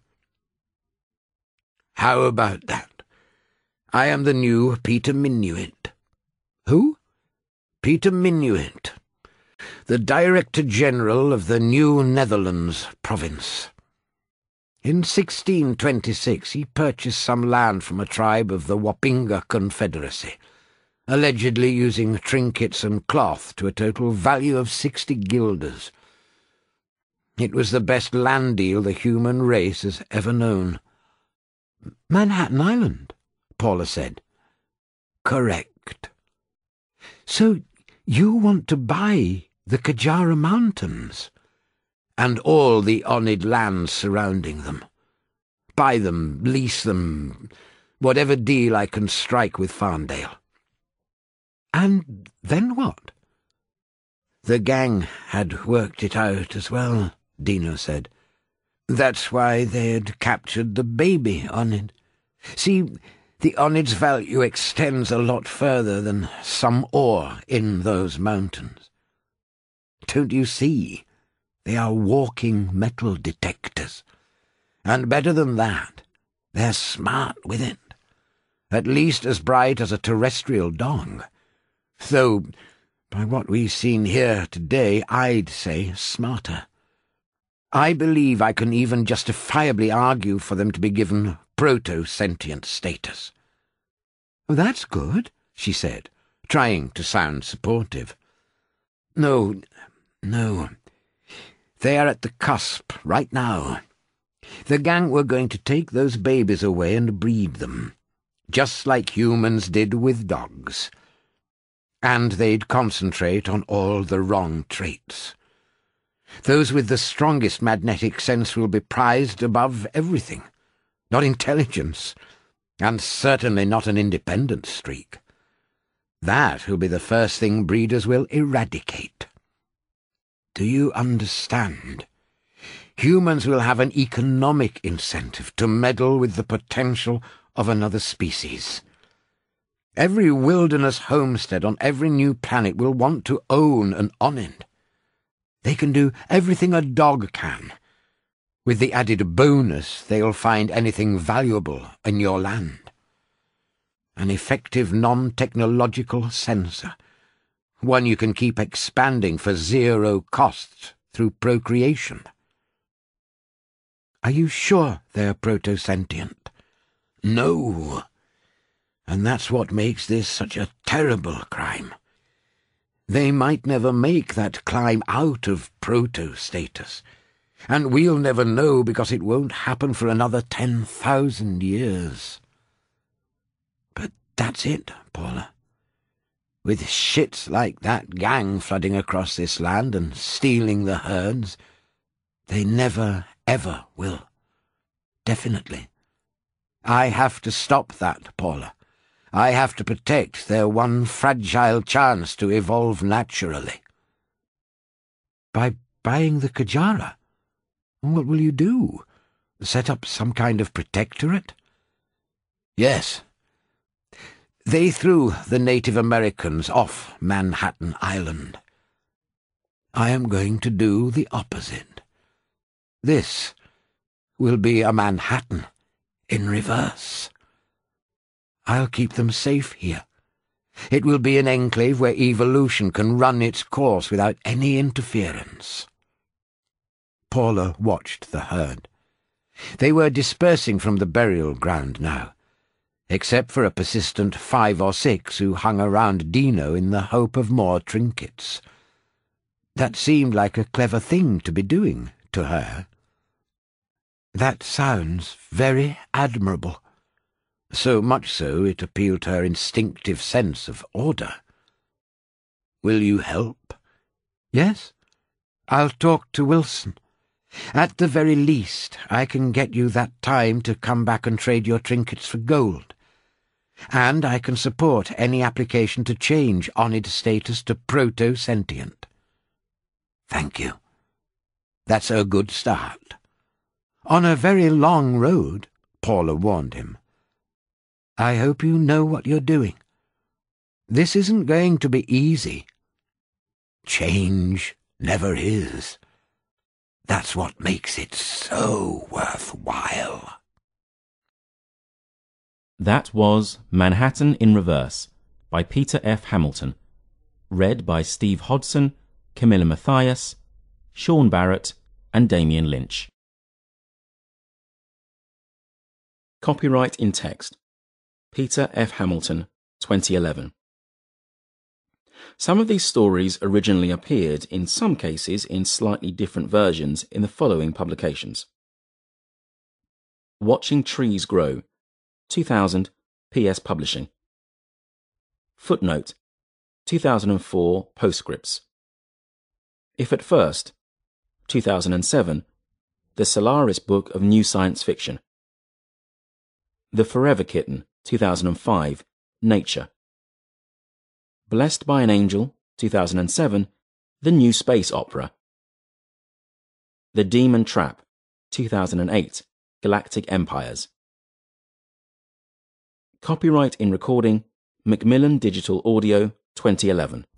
How about that? I am the new Peter Minuit. Who? Peter Minuit, the Director General of the New Netherlands province. In 1626 he purchased some land from a tribe of the Wapinga Confederacy, allegedly using trinkets and cloth to a total value of 60 guilders. It was the best land deal the human race has ever known. Manhattan Island, Paula said. Correct. So you want to buy the Kajara Mountains? And all the Onid lands surrounding them. Buy them, lease them, whatever deal I can strike with Farndale. And then what? The gang had worked it out as well, Dino said. That's why they had captured the baby Onid. See, the Onid's value extends a lot further than some ore in those mountains. Don't you see? They are walking metal detectors. And better than that, they're smart with it. At least as bright as a terrestrial dog. Though, by what we've seen here today, I'd say smarter. I believe I can even justifiably argue for them to be given proto-sentient status. Oh, that's good, she said, trying to sound supportive. No. They are at the cusp right now. The gang were going to take those babies away and breed them, just like humans did with dogs. And they'd concentrate on all the wrong traits. Those with the strongest magnetic sense will be prized above everything. Not intelligence, and certainly not an independent streak. That will be the first thing breeders will eradicate. Do you understand? Humans will have an economic incentive to meddle with the potential of another species. Every wilderness homestead on every new planet will want to own an Onid. They can do everything a dog can. With the added bonus, they'll find anything valuable in your land. An effective non-technological sensor. One you can keep expanding for zero cost through procreation. Are you sure they're proto-sentient? No. And that's what makes this such a terrible crime. They might never make that climb out of proto-status. And we'll never know because it won't happen for another 10,000 years. But that's it, Paula. With shits like that gang flooding across this land and stealing the herds, they never, ever will. Definitely. I have to stop that, Paula. I have to protect their one fragile chance to evolve naturally. By buying the Kajara? What will you do? Set up some kind of protectorate? Yes. They threw the Native Americans off Manhattan Island. I am going to do the opposite. This will be a Manhattan in reverse. I'll keep them safe here. It will be an enclave where evolution can run its course without any interference. Paula watched the herd. They were dispersing from the burial ground now. except for a persistent 5 or 6 who hung around Dino in the hope of more trinkets. That seemed like a clever thing to be doing to her. That sounds very admirable. So much so it appealed to her instinctive sense of order. Will you help? Yes, I'll talk to Wilson. At the very least, I can get you that time to come back and trade your trinkets for gold. And I can support any application to change Onid status to proto-sentient. Thank you. That's a good start. On a very long road, Paula warned him. I hope you know what you're doing. This isn't going to be easy. Change never is. That's what makes it so worthwhile. That was Manhattan in Reverse by Peter F. Hamilton. Read by Steve Hodson, Camilla Mathias, Sean Barrett, and Damian Lynch. Copyright in text. Peter F. Hamilton, 2011. Some of these stories originally appeared, in some cases in slightly different versions, in the following publications. Watching Trees Grow, 2000, PS Publishing. Footnote, 2004 Postscripts. If at First, 2007, The Solaris Book of New Science Fiction. The Forever Kitten, 2005, Nature. Blessed by an Angel, 2007, The New Space Opera. The Demon Trap, 2008, Galactic Empires. Copyright in recording, Macmillan Digital Audio, 2011.